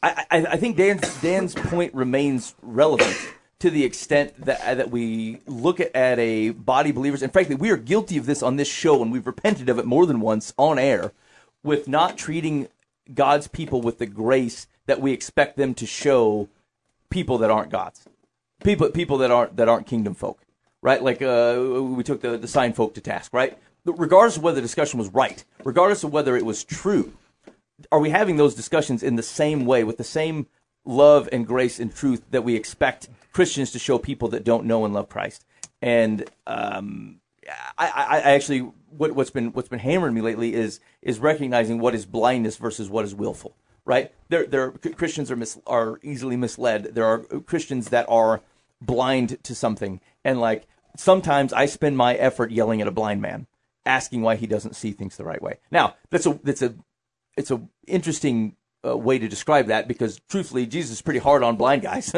I, I, I think Dan's Dan's point remains relevant to the extent that that we look at, at a body of believers, and frankly, we are guilty of this on this show, and we've repented of it more than once on air, with not treating God's people with the grace that we expect them to show people that aren't God's, people people that aren't that aren't kingdom folk, right? Like uh, we took the the sign folk to task, right? But regardless of whether the discussion was right, regardless of whether it was true, are we having those discussions in the same way, with the same love and grace and truth that we expect Christians to show people that don't know and love Christ? And um, I, I, I actually, what, what's been what's been hammering me lately is is recognizing what is blindness versus what is willful. Right? There, there Christians are mis, are easily misled. There are Christians that are blind to something, and like sometimes I spend my effort yelling at a blind man, asking why he doesn't see things the right way. Now that's a that's a it's a interesting uh, way to describe that, because truthfully, Jesus is pretty hard on blind guys.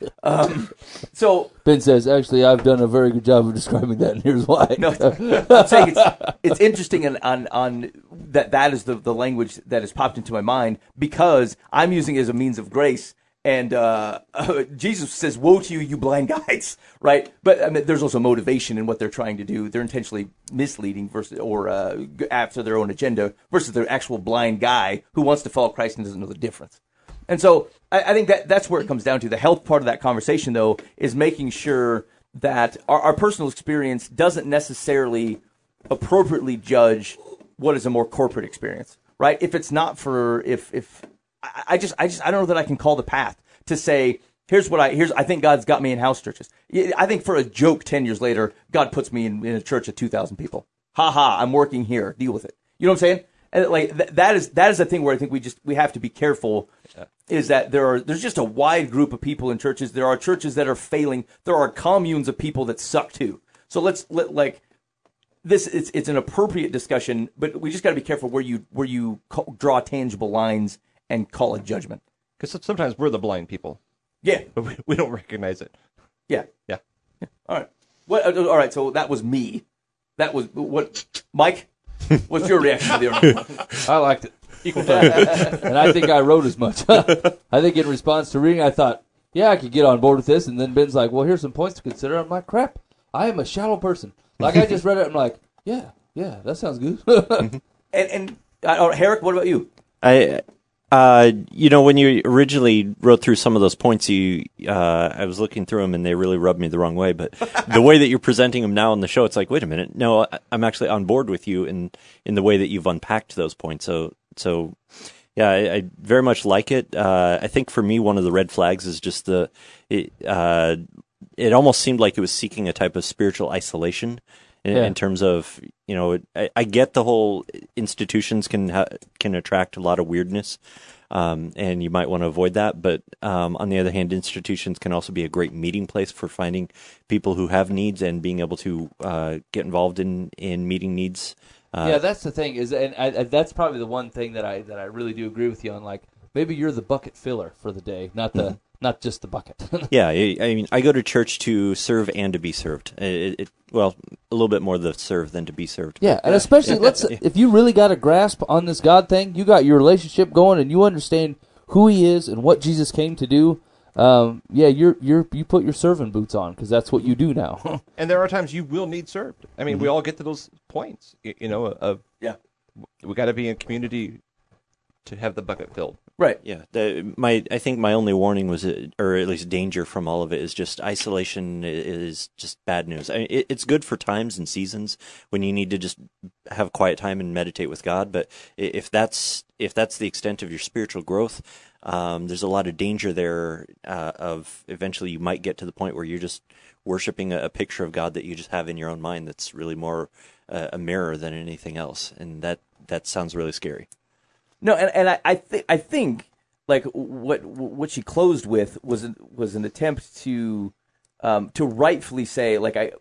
um, so Ben says, actually, I've done a very good job of describing that, and here's why. No, I'm saying it's it's interesting on on, on that that is the, the language that has popped into my mind, because I'm using it as a means of grace. And uh, uh, Jesus says, "Woe to you, you blind guides!" Right? But I mean, there's also motivation in what they're trying to do. They're intentionally misleading versus, or uh, after their own agenda, versus the actual blind guy who wants to follow Christ and doesn't know the difference. And so, I, I think that that's where it comes down to. The health part of that conversation, though, is making sure that our, our personal experience doesn't necessarily appropriately judge what is a more corporate experience. Right? If it's not for if if I just, I just, I don't know that I can call the path to say, here's what I, here's, I think God's got me in house churches. I think for a joke ten years later, God puts me in, in a church of two thousand people. Ha ha, I'm working here. Deal with it. You know what I'm saying? And like, th- that is, that is the thing where I think we just, we have to be careful, is that there are, there's just a wide group of people in churches. There are churches that are failing. There are communes of people that suck too. So let's, let, like, this, it's, it's an appropriate discussion, but we just got to be careful where you, where you co- draw tangible lines and call it judgment. Because sometimes we're the blind people. Yeah. But we, we don't recognize it. Yeah. Yeah. yeah. All right. What? Uh, all right. So that was me. That was what? Mike, what's your reaction to the article? I liked it. Equal time. And I think I wrote as much. I think in response to reading, I thought, yeah, I could get on board with this. And then Ben's like, well, here's some points to consider. I'm like, crap, I am a shallow person. Like, I just read it. I'm like, yeah, yeah, that sounds good. and, and uh, Herrick, what about you? I... Uh, you know, when you originally wrote through some of those points, you, uh, I was looking through them and they really rubbed me the wrong way. But the way that you're presenting them now on the show, it's like, wait a minute, no, I'm actually on board with you in, in the way that you've unpacked those points. So, so, yeah, I, I very much like it. Uh, I think for me, one of the red flags is just the, it, uh, it almost seemed like it was seeking a type of spiritual isolation. In, yeah. in terms of, you know, I, I get the whole institutions can ha- can attract a lot of weirdness, um, and you might want to avoid that. But um, on the other hand, institutions can also be a great meeting place for finding people who have needs and being able to uh, get involved in, in meeting needs. Uh, yeah, that's the thing is, and I, I, that's probably the one thing that I that I really do agree with you on. Like, maybe you're the bucket filler for the day, not the. Mm-hmm. Not just the bucket. Yeah, I, I mean, I go to church to serve and to be served. It, it, well, a little bit more the serve than to be served. Yeah, and especially let's if you really got a grasp on this God thing, you got your relationship going, and you understand who He is and what Jesus came to do. Um, yeah, you're you're you put your servant boots on because that's what you do now. And there are times you will need served. I mean, mm-hmm. we all get to those points. You know, of yeah, we got to be in community to have the bucket filled. Right. Yeah. The, my, I think my only warning was, or at least danger from all of it, is just isolation is just bad news. I mean, it, it's good for times and seasons when you need to just have quiet time and meditate with God. But if that's if that's the extent of your spiritual growth, um, there's a lot of danger there uh, of eventually you might get to the point where you're just worshiping a, a picture of God that you just have in your own mind that's really more uh, a mirror than anything else, and that that sounds really scary. No, and and I I, th- I think like what what she closed with was an, was an attempt to um, to rightfully say like I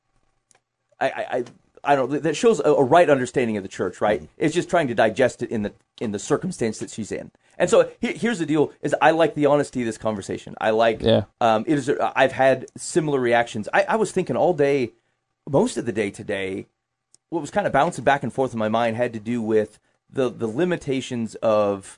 I I, I don't know, that shows a, a right understanding of the church, right? Mm-hmm. It's just trying to digest it in the in the circumstance that she's in. And so he, here's the deal: is I like the honesty of this conversation. I like yeah. um, it is. I've had similar reactions. I, I was thinking all day, most of the day today. What was kind of bouncing back and forth in my mind had to do with the the limitations of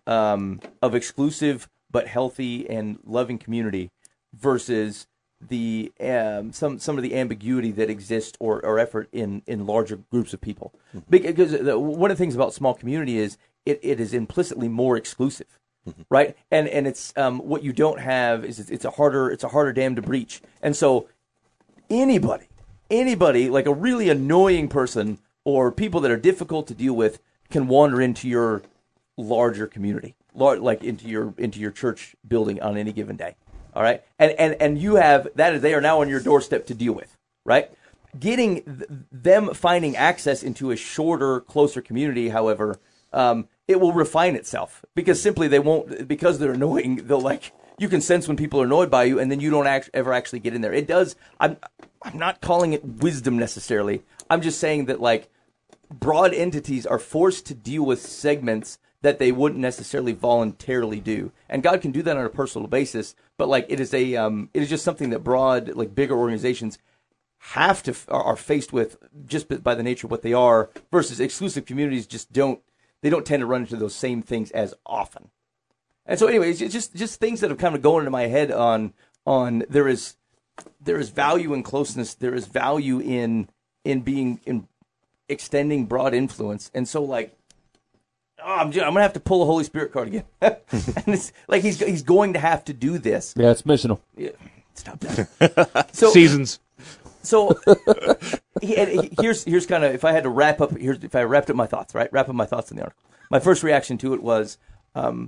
um, of exclusive but healthy and loving community versus the um, some some of the ambiguity that exists or, or effort in, in larger groups of people. Mm-hmm. Because the, one of the things about small community is it, it is implicitly more exclusive, mm-hmm. right? And and it's um, what you don't have is it's, it's a harder it's a harder dam to breach. And so anybody anybody like a really annoying person or people that are difficult to deal with can wander into your larger community, lar- like into your into your church building on any given day. All right, and and and you have that is they are now on your doorstep to deal with, right? Getting th- them finding access into a shorter, closer community, however, um, it will refine itself because simply they won't because they're annoying. They'll like you can sense when people are annoyed by you, and then you don't act, ever actually get in there. It does. I'm I'm not calling it wisdom necessarily. I'm just saying that like broad entities are forced to deal with segments that they wouldn't necessarily voluntarily do, and God can do that on a personal basis. But like it is a, um, it is just something that broad, like bigger organizations have to are, are faced with just by the nature of what they are. Versus exclusive communities just don't, they don't tend to run into those same things as often. And so, anyways, it's just just things that have kind of gone into my head on on there is there is value in closeness, there is value in in being in extending broad influence, and so like. Oh, I'm, just, I'm gonna have to pull a Holy Spirit card again, and it's like he's he's going to have to do this. Yeah, it's missional. Yeah, stop that. So Seasons. So he, and he, here's here's kind of if I had to wrap up here's if I wrapped up my thoughts right wrap up my thoughts in the article. My first reaction to it was, um,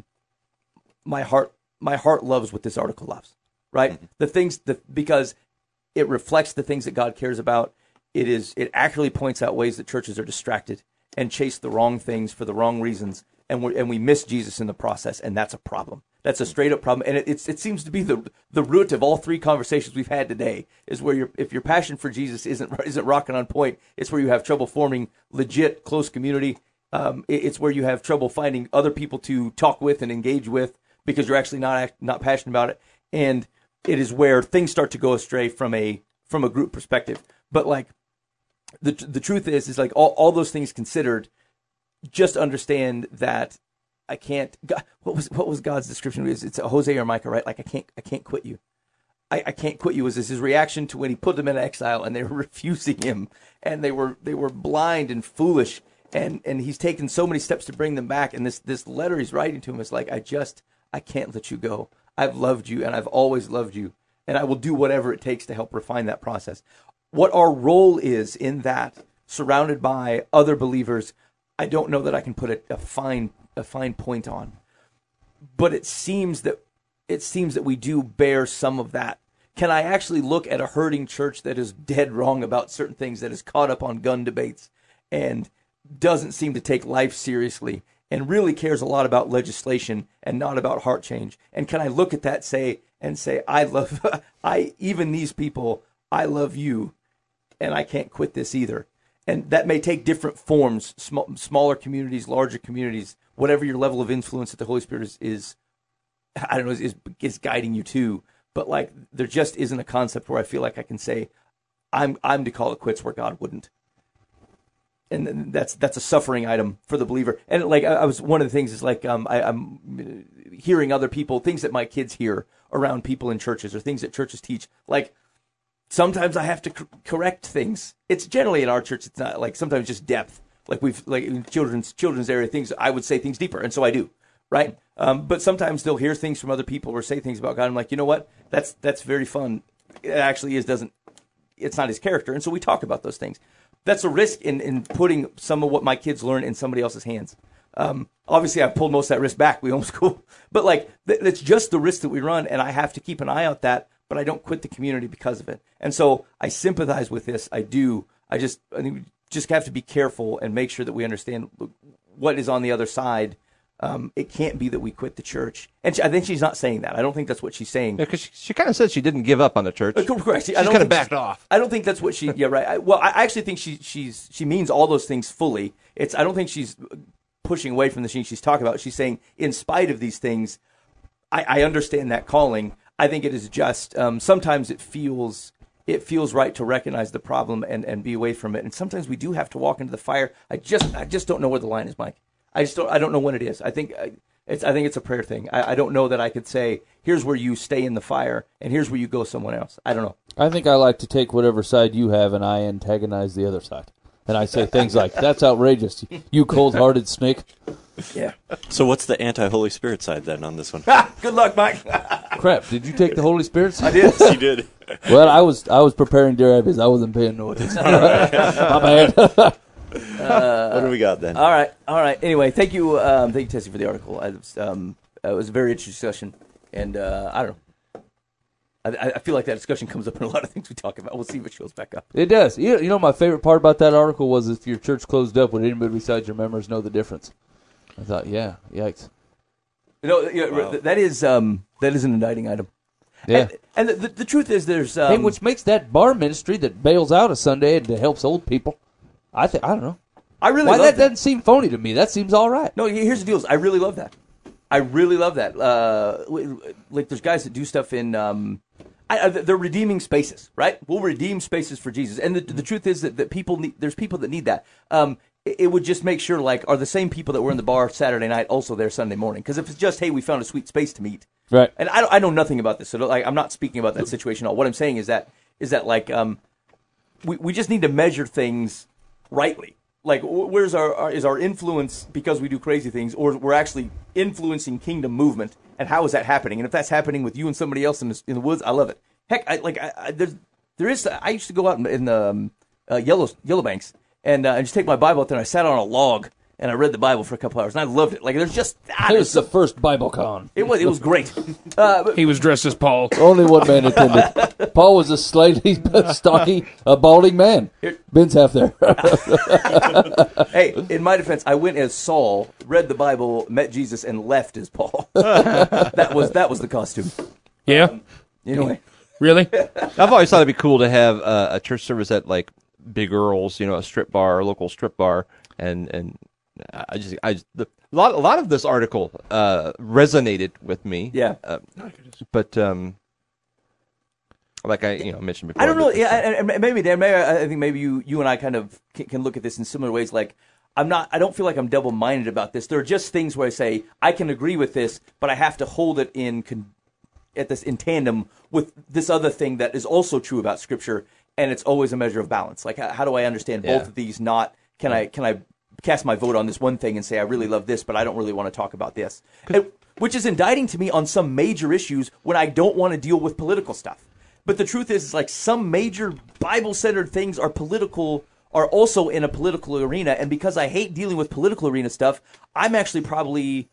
my heart my heart loves what this article loves. Right, mm-hmm. the things that because it reflects the things that God cares about. It is it actually points out ways that churches are distracted and chase the wrong things for the wrong reasons, and we and we miss Jesus in the process, and that's a problem. That's a straight up problem, and it it's, it seems to be the the root of all three conversations we've had today. Is where your if your passion for Jesus isn't isn't rocking on point, it's where you have trouble forming legit close community. Um, it, it's where you have trouble finding other people to talk with and engage with because you're actually not not passionate about it, and it is where things start to go astray from a from a group perspective. But like. The the truth is, is like all, all those things considered, just understand that I can't. God, what was what was God's description? It's, it's Hosea or Micah, right? Like I can't I can't quit you. I, I can't quit you. Was this his reaction to when he put them in exile and they were refusing him and they were they were blind and foolish and and he's taken so many steps to bring them back. And this this letter he's writing to him is like I just I can't let you go. I've loved you and I've always loved you and I will do whatever it takes to help refine that process. What our role is in that, surrounded by other believers, I don't know that I can put a, a fine a fine point on, but it seems that it seems that we do bear some of that. Can I actually look at a hurting church that is dead wrong about certain things, that is caught up on gun debates, and doesn't seem to take life seriously, and really cares a lot about legislation and not about heart change? And can I look at that say and say I love I even these people I love you. And I can't quit this either. And that may take different forms, sm- smaller communities, larger communities, whatever your level of influence that the Holy Spirit is, is I don't know, is, is guiding you to. But like, there just isn't a concept where I feel like I can say, I'm I'm to call it quits where God wouldn't. And that's that's a suffering item for the believer. And like, I, I was one of the things is like, um, I, I'm hearing other people, things that my kids hear around people in churches or things that churches teach, like. Sometimes I have to c- correct things. It's generally in our church. It's not like sometimes just depth. Like we've like in children's children's area things. I would say things deeper, and so I do, right? Um, but sometimes they'll hear things from other people or say things about God. I'm like, you know what? That's that's very fun. It actually is. Doesn't. It's not his character, and so we talk about those things. That's a risk in in putting some of what my kids learn in somebody else's hands. Um, obviously, I've pulled most of that risk back. We homeschool, but like th- that's just the risk that we run, and I have to keep an eye out that. But I don't quit the community because of it. And so I sympathize with this. I do. I just I think we just have to be careful and make sure that we understand what is on the other side. Um, it can't be that we quit the church. And she, I think she's not saying that. I don't think that's what she's saying. Yeah, because she, she kind of said she didn't give up on the church. Uh, correct. She, She's kind of backed she, off. I don't think that's what she. Yeah, right. I, well, I actually think she she's she means all those things fully. It's. I don't think she's pushing away from the things she's talking about. She's saying, in spite of these things, I, I understand that calling. I think it is just um, sometimes it feels it feels right to recognize the problem and, and be away from it, and sometimes we do have to walk into the fire. I just I just don't know where the line is, Mike. I just don't I don't know when it is. I think I, It's, I think it's a prayer thing. I, I don't know that I could say, here's where you stay in the fire, and here's where you go someone else. I don't know. I think I like to take whatever side you have, and I antagonize the other side. And I say things like, that's outrageous, you cold-hearted snake. Yeah. So what's the anti-Holy Spirit side then on this one? Good luck, Mike. Crap, did you take the Holy Spirit side? I did. Yes, you did. Well, I was I was preparing Dear Abby's. I wasn't paying no attention. My bad. What do we got then? All right, all right. Anyway, thank you, um, thank you, Tessie, for the article. I was, um, it was a very interesting discussion, and uh, I don't know. I, I feel like that discussion comes up in a lot of things we talk about. We'll see if it shows back up. It does. You, you know, my favorite part about that article was if your church closed up, would anybody besides your members know the difference? I thought, yeah, yikes. You know, you know, Wow. that is um, that is an indicting item. Yeah. And, and the, the, the truth is, there's um, Hey, which makes that bar ministry that bails out a Sunday and helps old people. I think I don't know. I really Why love that, that. doesn't seem phony to me. That seems all right. No, here's the deal. is I really love that. I really love that. Uh, w- like, there's guys that do stuff in. Um, I, I, they're redeeming spaces, right? We'll redeem spaces for Jesus. And the, the truth is that, that people need. There's people that need that. Um, it, it would just make sure, like, are the same people that were in the bar Saturday night also there Sunday morning? Because if it's just, hey, we found a sweet space to meet, Right. and I, don't- I know nothing about this, so like, I'm not speaking about that situation at all. What I'm saying is that is that like um, we we just need to measure things rightly. Like, wh- where's our, our is our influence because we do crazy things, or we're actually influencing kingdom movement, and how is that happening? And if that's happening with you and somebody else in the, in the woods, I love it. Heck, I, like I, I, there's there is. I used to go out in, in the um, uh, yellow yellow banks and uh, and just take my Bible out there, and I sat on a log and I read the Bible for a couple hours, and I loved it. Like, there's just ah, It was the first Bible con. it was it was great. Uh, but, He was dressed as Paul. Only one man attended. Paul was a slightly stocky, a balding man. Ben's half there. hey, in my defense, I went as Saul, read the Bible, met Jesus, and left as Paul. that was that was the costume. Yeah? Anyway, Really? I've always thought it'd be cool to have uh, a church service at like Big Earl's, you know, a strip bar, a local strip bar, and and I just I just, the, a lot a lot of this article uh, resonated with me. Yeah. uh, but um, like I you know mentioned before, I don't know. that Yeah, this- and, and maybe Dan, maybe I I think maybe you you and I kind of can, can look at this in similar ways. Like, I'm not. I don't feel like I'm double-minded about this. There are just things where I say I can agree with this, but I have to hold it in con- at this in tandem with this other thing that is also true about Scripture, and it's always a measure of balance. Like, how, how do I understand both Yeah. of these? Not can I can I cast my vote on this one thing and say I really love this, but I don't really want to talk about this, and, which is indicting to me on some major issues when I don't want to deal with political stuff. But the truth is, is like some major Bible-centered things are political, are also in a political arena, and because I hate dealing with political arena stuff, I'm actually probably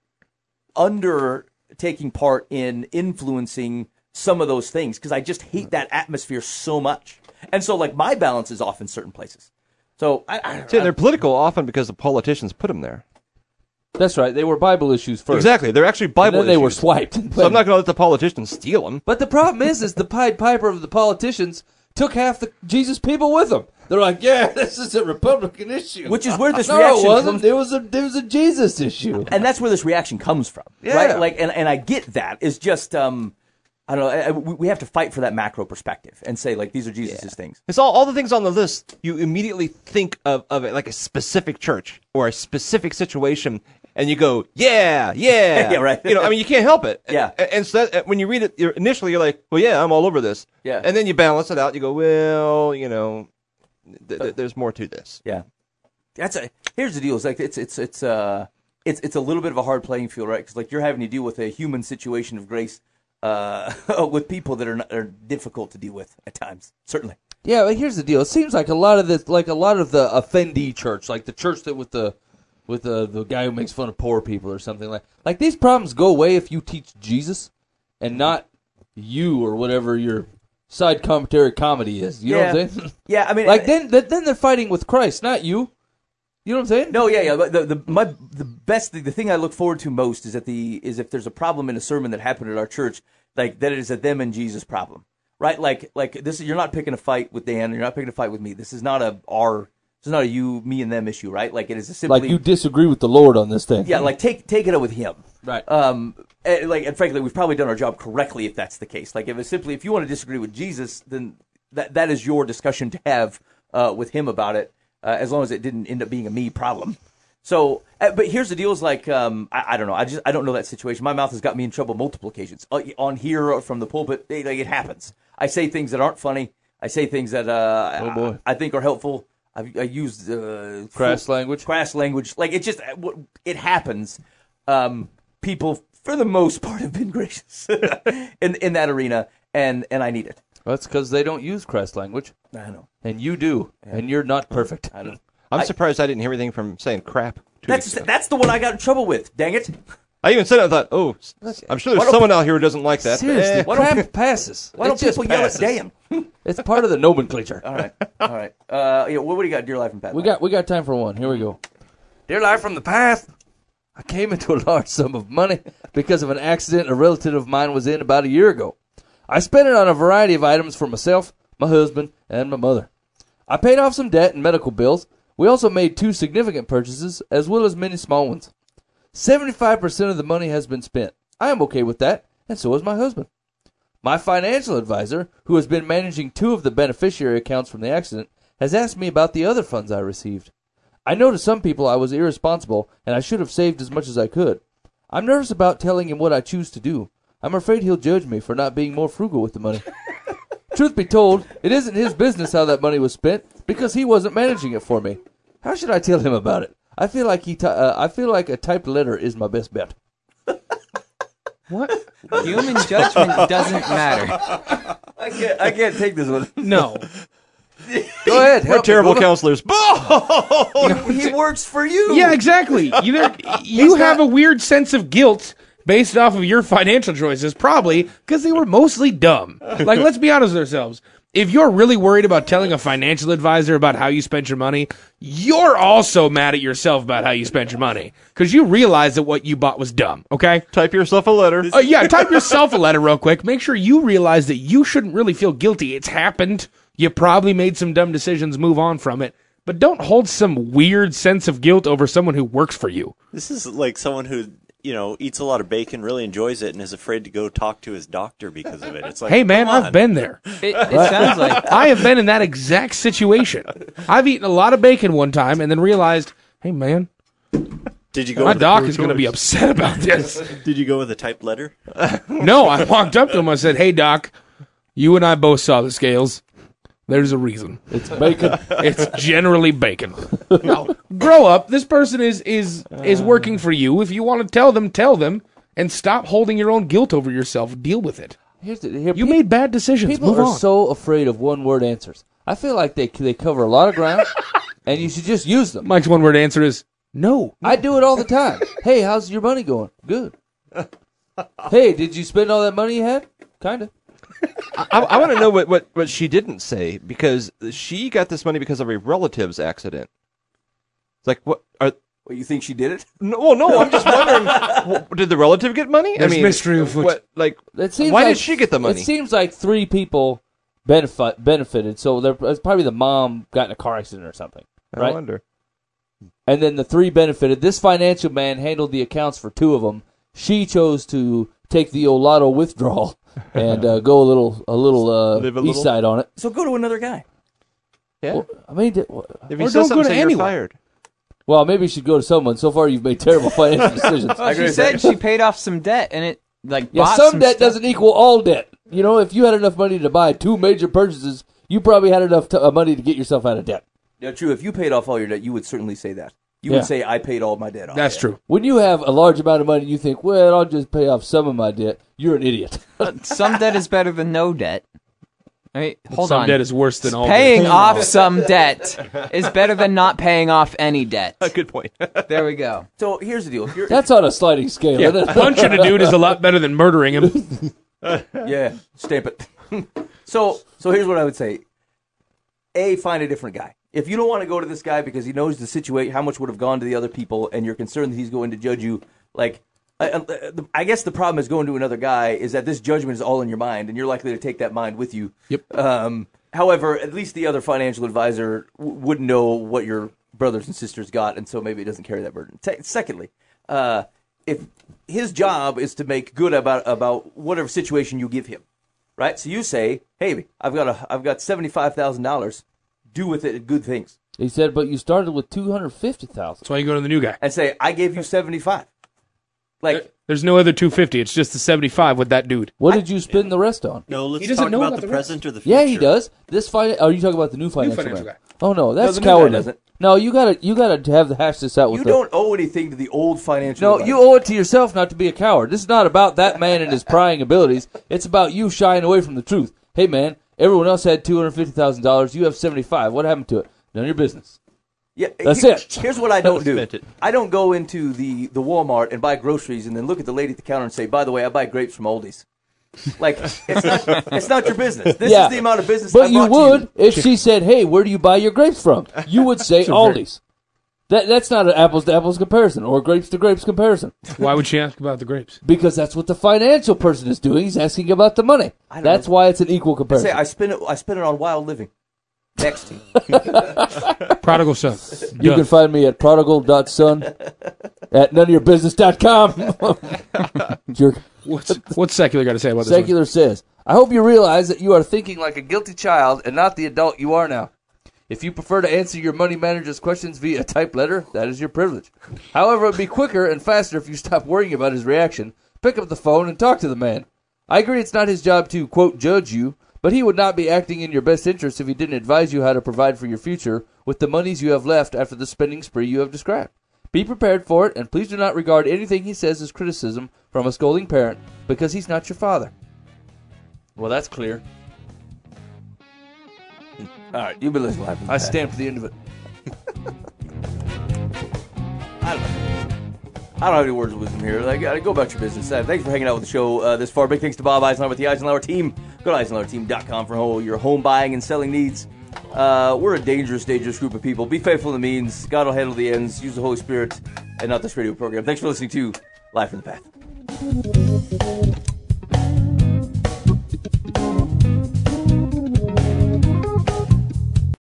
under taking part in influencing some of those things because I just hate that atmosphere so much. And so, like, my balance is off in certain places. So, I, I, See, they're political often because the politicians put them there. That's right. They were Bible issues first. Exactly, they're actually And Bible then they were issues. swiped. So I'm not going to let the politicians steal them. But the problem is, is the Pied Piper of the politicians took half the Jesus people with them. They're like, yeah, this is a Republican issue. which is where this no, reaction it wasn't. comes. It was a it was a Jesus issue. And that's where this reaction comes from, Yeah. right? Like, and, and I get that. It's just, um, I don't know. I, I- we we have to fight for that macro perspective and say, like, these are Jesus's things. It's all all the things on the list. You immediately think of of it like a specific church or a specific situation, and you go, yeah, yeah, Yeah, right. You know, I mean, you can't help it. Yeah. And, and so that, when you read it, you're, initially you're like, well, yeah, I'm all over this. Yeah. And then you balance it out. You go, well, you know, th- th- there's more to this. Yeah, that's a. Here's the deal: it's like it's it's it's uh it's it's a little bit of a hard playing field, right? Because like you're having to deal with a human situation of grace, uh, with people that are not, are difficult to deal with at times. Certainly. Yeah, but here's the deal. It seems like a lot of this, like a lot of the offendee church, like the church that with the with the the guy who makes fun of poor people or something like. Like these problems go away if you teach Jesus, and not you or whatever your side commentary comedy is. You know what I'm saying? Yeah, I mean, Like then, then then they're fighting with Christ, not you. You know what I'm saying? No, yeah, yeah. But the the my the best the, the thing I look forward to most is that the is if there's a problem in a sermon that happened at our church, like that it is a them and Jesus problem, right? Like like this is you're not picking a fight with Dan, you're not picking a fight with me. This is not a our this is not a you me and them issue, right? Like it is a simply Like you disagree with the Lord on this thing. yeah, like take take it up with him. Right. Um, and, like, and frankly, we've probably done our job correctly if that's the case. Like, if it's simply if you want to disagree with Jesus, then that that is your discussion to have uh, with him about it, uh, as long as it didn't end up being a me problem. So, uh, but here's the deal: is like um, I, I don't know. I just I don't know that situation. My mouth has got me in trouble multiple occasions uh, on here or from the pulpit. It, like it happens. I say things that aren't funny. I say things that uh, Oh, boy. I, I think are helpful. I've, I use uh, Crass full- language? Crass language. Like it just it happens. Um, people, for the most part, have been gracious in in that arena, and and I need it. That's because they don't use crass language, I know. and you do, and you're not perfect. I don't. I'm I- surprised I didn't hear anything from saying crap. two That's weeks ago. that's the one I got in trouble with. Dang it! I even said it. I thought, oh, I'm sure Why there's don't someone out here who doesn't like that. Seriously, Eh. Why don't crap passes. Why It don't just people yell at passes. damn? It's part of the nomenclature. All right, all right. Uh, yeah, what, what do you got, Dear Life and Pat? We got we got time for one. Here we go. Dear life from the past. I came into a large sum of money because of an accident a relative of mine was in about a year ago. I spent it on a variety of items for myself, my husband, and my mother. I paid off some debt and medical bills. We also made two significant purchases, as well as many small ones. seventy-five percent of the money has been spent. I am okay with that, and so is my husband. My financial advisor, who has been managing two of the beneficiary accounts from the accident, has asked me about the other funds I received. I know to some people I was irresponsible, and I should have saved as much as I could. I'm nervous about telling him what I choose to do. I'm afraid he'll judge me for not being more frugal with the money. Truth be told, it isn't his business how that money was spent, because he wasn't managing it for me. How should I tell him about it? I feel like he. T- uh, I feel like a typed letter is my best bet. What? Human judgment doesn't matter. I can't. I can't take this one. No. Go ahead. We're help me, terrible Bubba. counselors. He works for you. Yeah, exactly. You, there, you have a weird sense of guilt based off of your financial choices, probably because they were mostly dumb. Like, let's be honest with ourselves. If you're really worried about telling a financial advisor about how you spent your money, you're also mad at yourself about how you spent your money because you realize that what you bought was dumb, okay? Type yourself a letter. Uh, yeah, type yourself a letter real quick. Make sure you realize that you shouldn't really feel guilty. It's happened. You probably made some dumb decisions. Move on from it. But don't hold some weird sense of guilt over someone who works for you. This is like someone who, you know, eats a lot of bacon, really enjoys it, and is afraid to go talk to his doctor because of it. It's like, Hey, man, come on. I've been there. It, it sounds like I have been in that exact situation. I've eaten a lot of bacon one time and then realized, hey, man, Did you go? my with doc a, is going to be upset about this. Did you go with a typed letter? No, I walked up to him. I said, hey, doc, you and I both saw the scales. There's a reason. It's bacon. It's generally bacon. No, grow up. This person is is is working for you. If you want to tell them, tell them, and stop holding your own guilt over yourself. Deal with it. Here's the, here, You pe- made bad decisions. People Move are on. so afraid of one-word answers. I feel like they they cover a lot of ground, and you should just use them. Mike's one word answer is no. I do it all the time. Hey, how's your money going? Good. Hey, did you spend all that money you had? Kinda. I, I want to know what, what, what she didn't say, because she got this money because of a relative's accident. It's like, what? Are, Well, you think she did it? no, well, no, I'm just wondering, w- did the relative get money? There's I mean, mystery afoot. What, like, It seems why like, did she get the money? It seems like three people benefit benefited. So there, it's probably the mom got in a car accident or something, I right? wonder. And then the three benefited. This financial man handled the accounts for two of them. She chose to take the old lotto withdrawal and uh, go a little a little uh, Live a east little. side on it. So go to another guy. Yeah. Well, I mean, d- If Or he says don't go something, to say you're anyone. fired. well, maybe you should go to someone. So far, you've made terrible financial decisions. well, she said she paid off some debt and it like Yeah, bought some debt stuff. doesn't equal all debt. You know, if you had enough money to buy two major purchases, you probably had enough t- uh, money to get yourself out of debt. Yeah, true. If you paid off all your debt, you would certainly say that. You Yeah. would say, "I paid all my debt off." That's Yeah. true. When you have a large amount of money, you think, well, I'll just pay off some of my debt. You're an idiot. Some debt is better than no debt. I mean, hold Some on. debt is worse than all Paying debt. off some debt is better than not paying off any debt. Good point. There we go. So here's the deal. If you're, That's on a sliding scale. Yeah, isn't it? punching a dude is a lot better than murdering him. yeah, stamp it. so, so here's what I would say: A, find a different guy. If you don't want to go to this guy because he knows the situation, how much would have gone to the other people, and you're concerned that he's going to judge you, like, I, I, I guess the problem is going to another guy is that this judgment is all in your mind, and you're likely to take that mind with you. Yep. Um, however, at least the other financial advisor w- wouldn't know what your brothers and sisters got, and so maybe it doesn't carry that burden. Te- secondly, uh, if his job is to make good about about whatever situation you give him, right? So you say, "Hey, I've got a I've got seventy five thousand dollars. Do with it good things." He said, but you started with two hundred fifty thousand. That's why you go to the new guy. And say, I gave you seventy-five. Like, there's no other two hundred fifty. It's just the seventy-five with that dude. What did you spend the rest on? No, let's He doesn't talk know about, about the, the rest. present or the future. Yeah, he does. This fin- Are you talking about the new financial, financial man? guy. Oh no, that's the new guy cowardly. doesn't. No, you gotta you gotta have the hash this out with you the. don't owe anything to the old financial No, advisor. you owe it to yourself not to be a coward. This is not about that man and his prying abilities. It's about you shying away from the truth. Hey, man, everyone else had two hundred fifty thousand dollars. You have seventy-five. What happened to it? None of your business. Yeah, That's here- it. Here's what I don't do. Spent it. I don't go into the, the Walmart and buy groceries and then look at the lady at the counter and say, by the way, I buy grapes from Aldi's. Like, it's not, it's not your business. This Yeah. is the amount of business But I you brought would to if she said, "Hey, where do you buy your grapes from?" You would say Aldi's. That that's not an apples to apples comparison or grapes to grapes comparison Why would she ask about the grapes? because that's what the financial person is doing. He's asking about the money. I don't That's know. why it's an equal you. comparison. Say, I spend it, I spend it on wild living. Next. Prodigal son. You Duh. can find me at prodigal dot son at none of your business dot com. Jerk. What's, what's secular got to say about this? Secular says, I hope you realize that you are thinking like a guilty child and not the adult you are now. If you prefer to answer your money manager's questions via type letter, that is your privilege. However, it would be quicker and faster if you stop worrying about his reaction, pick up the phone, and talk to the man. I agree it's not his job to, quote, judge you, but he would not be acting in your best interest if he didn't advise you how to provide for your future with the monies you have left after the spending spree you have described. Be prepared for it, and please do not regard anything he says as criticism from a scolding parent, because he's not your father. Well, that's clear. All right, you've been listening live. I stamped the end of it. I don't know. I don't have any words of wisdom here. Like, uh, go about your business. Uh, thanks for hanging out with the show uh, this far. Big thanks to Bob Eisenhower with the Eisenhower team. Go to eisenhower team dot com for all your home buying and selling needs. Uh, we're a dangerous, dangerous group of people. Be faithful to the means. God will handle the ends. Use the Holy Spirit and not this radio program. Thanks for listening to Live from the Path.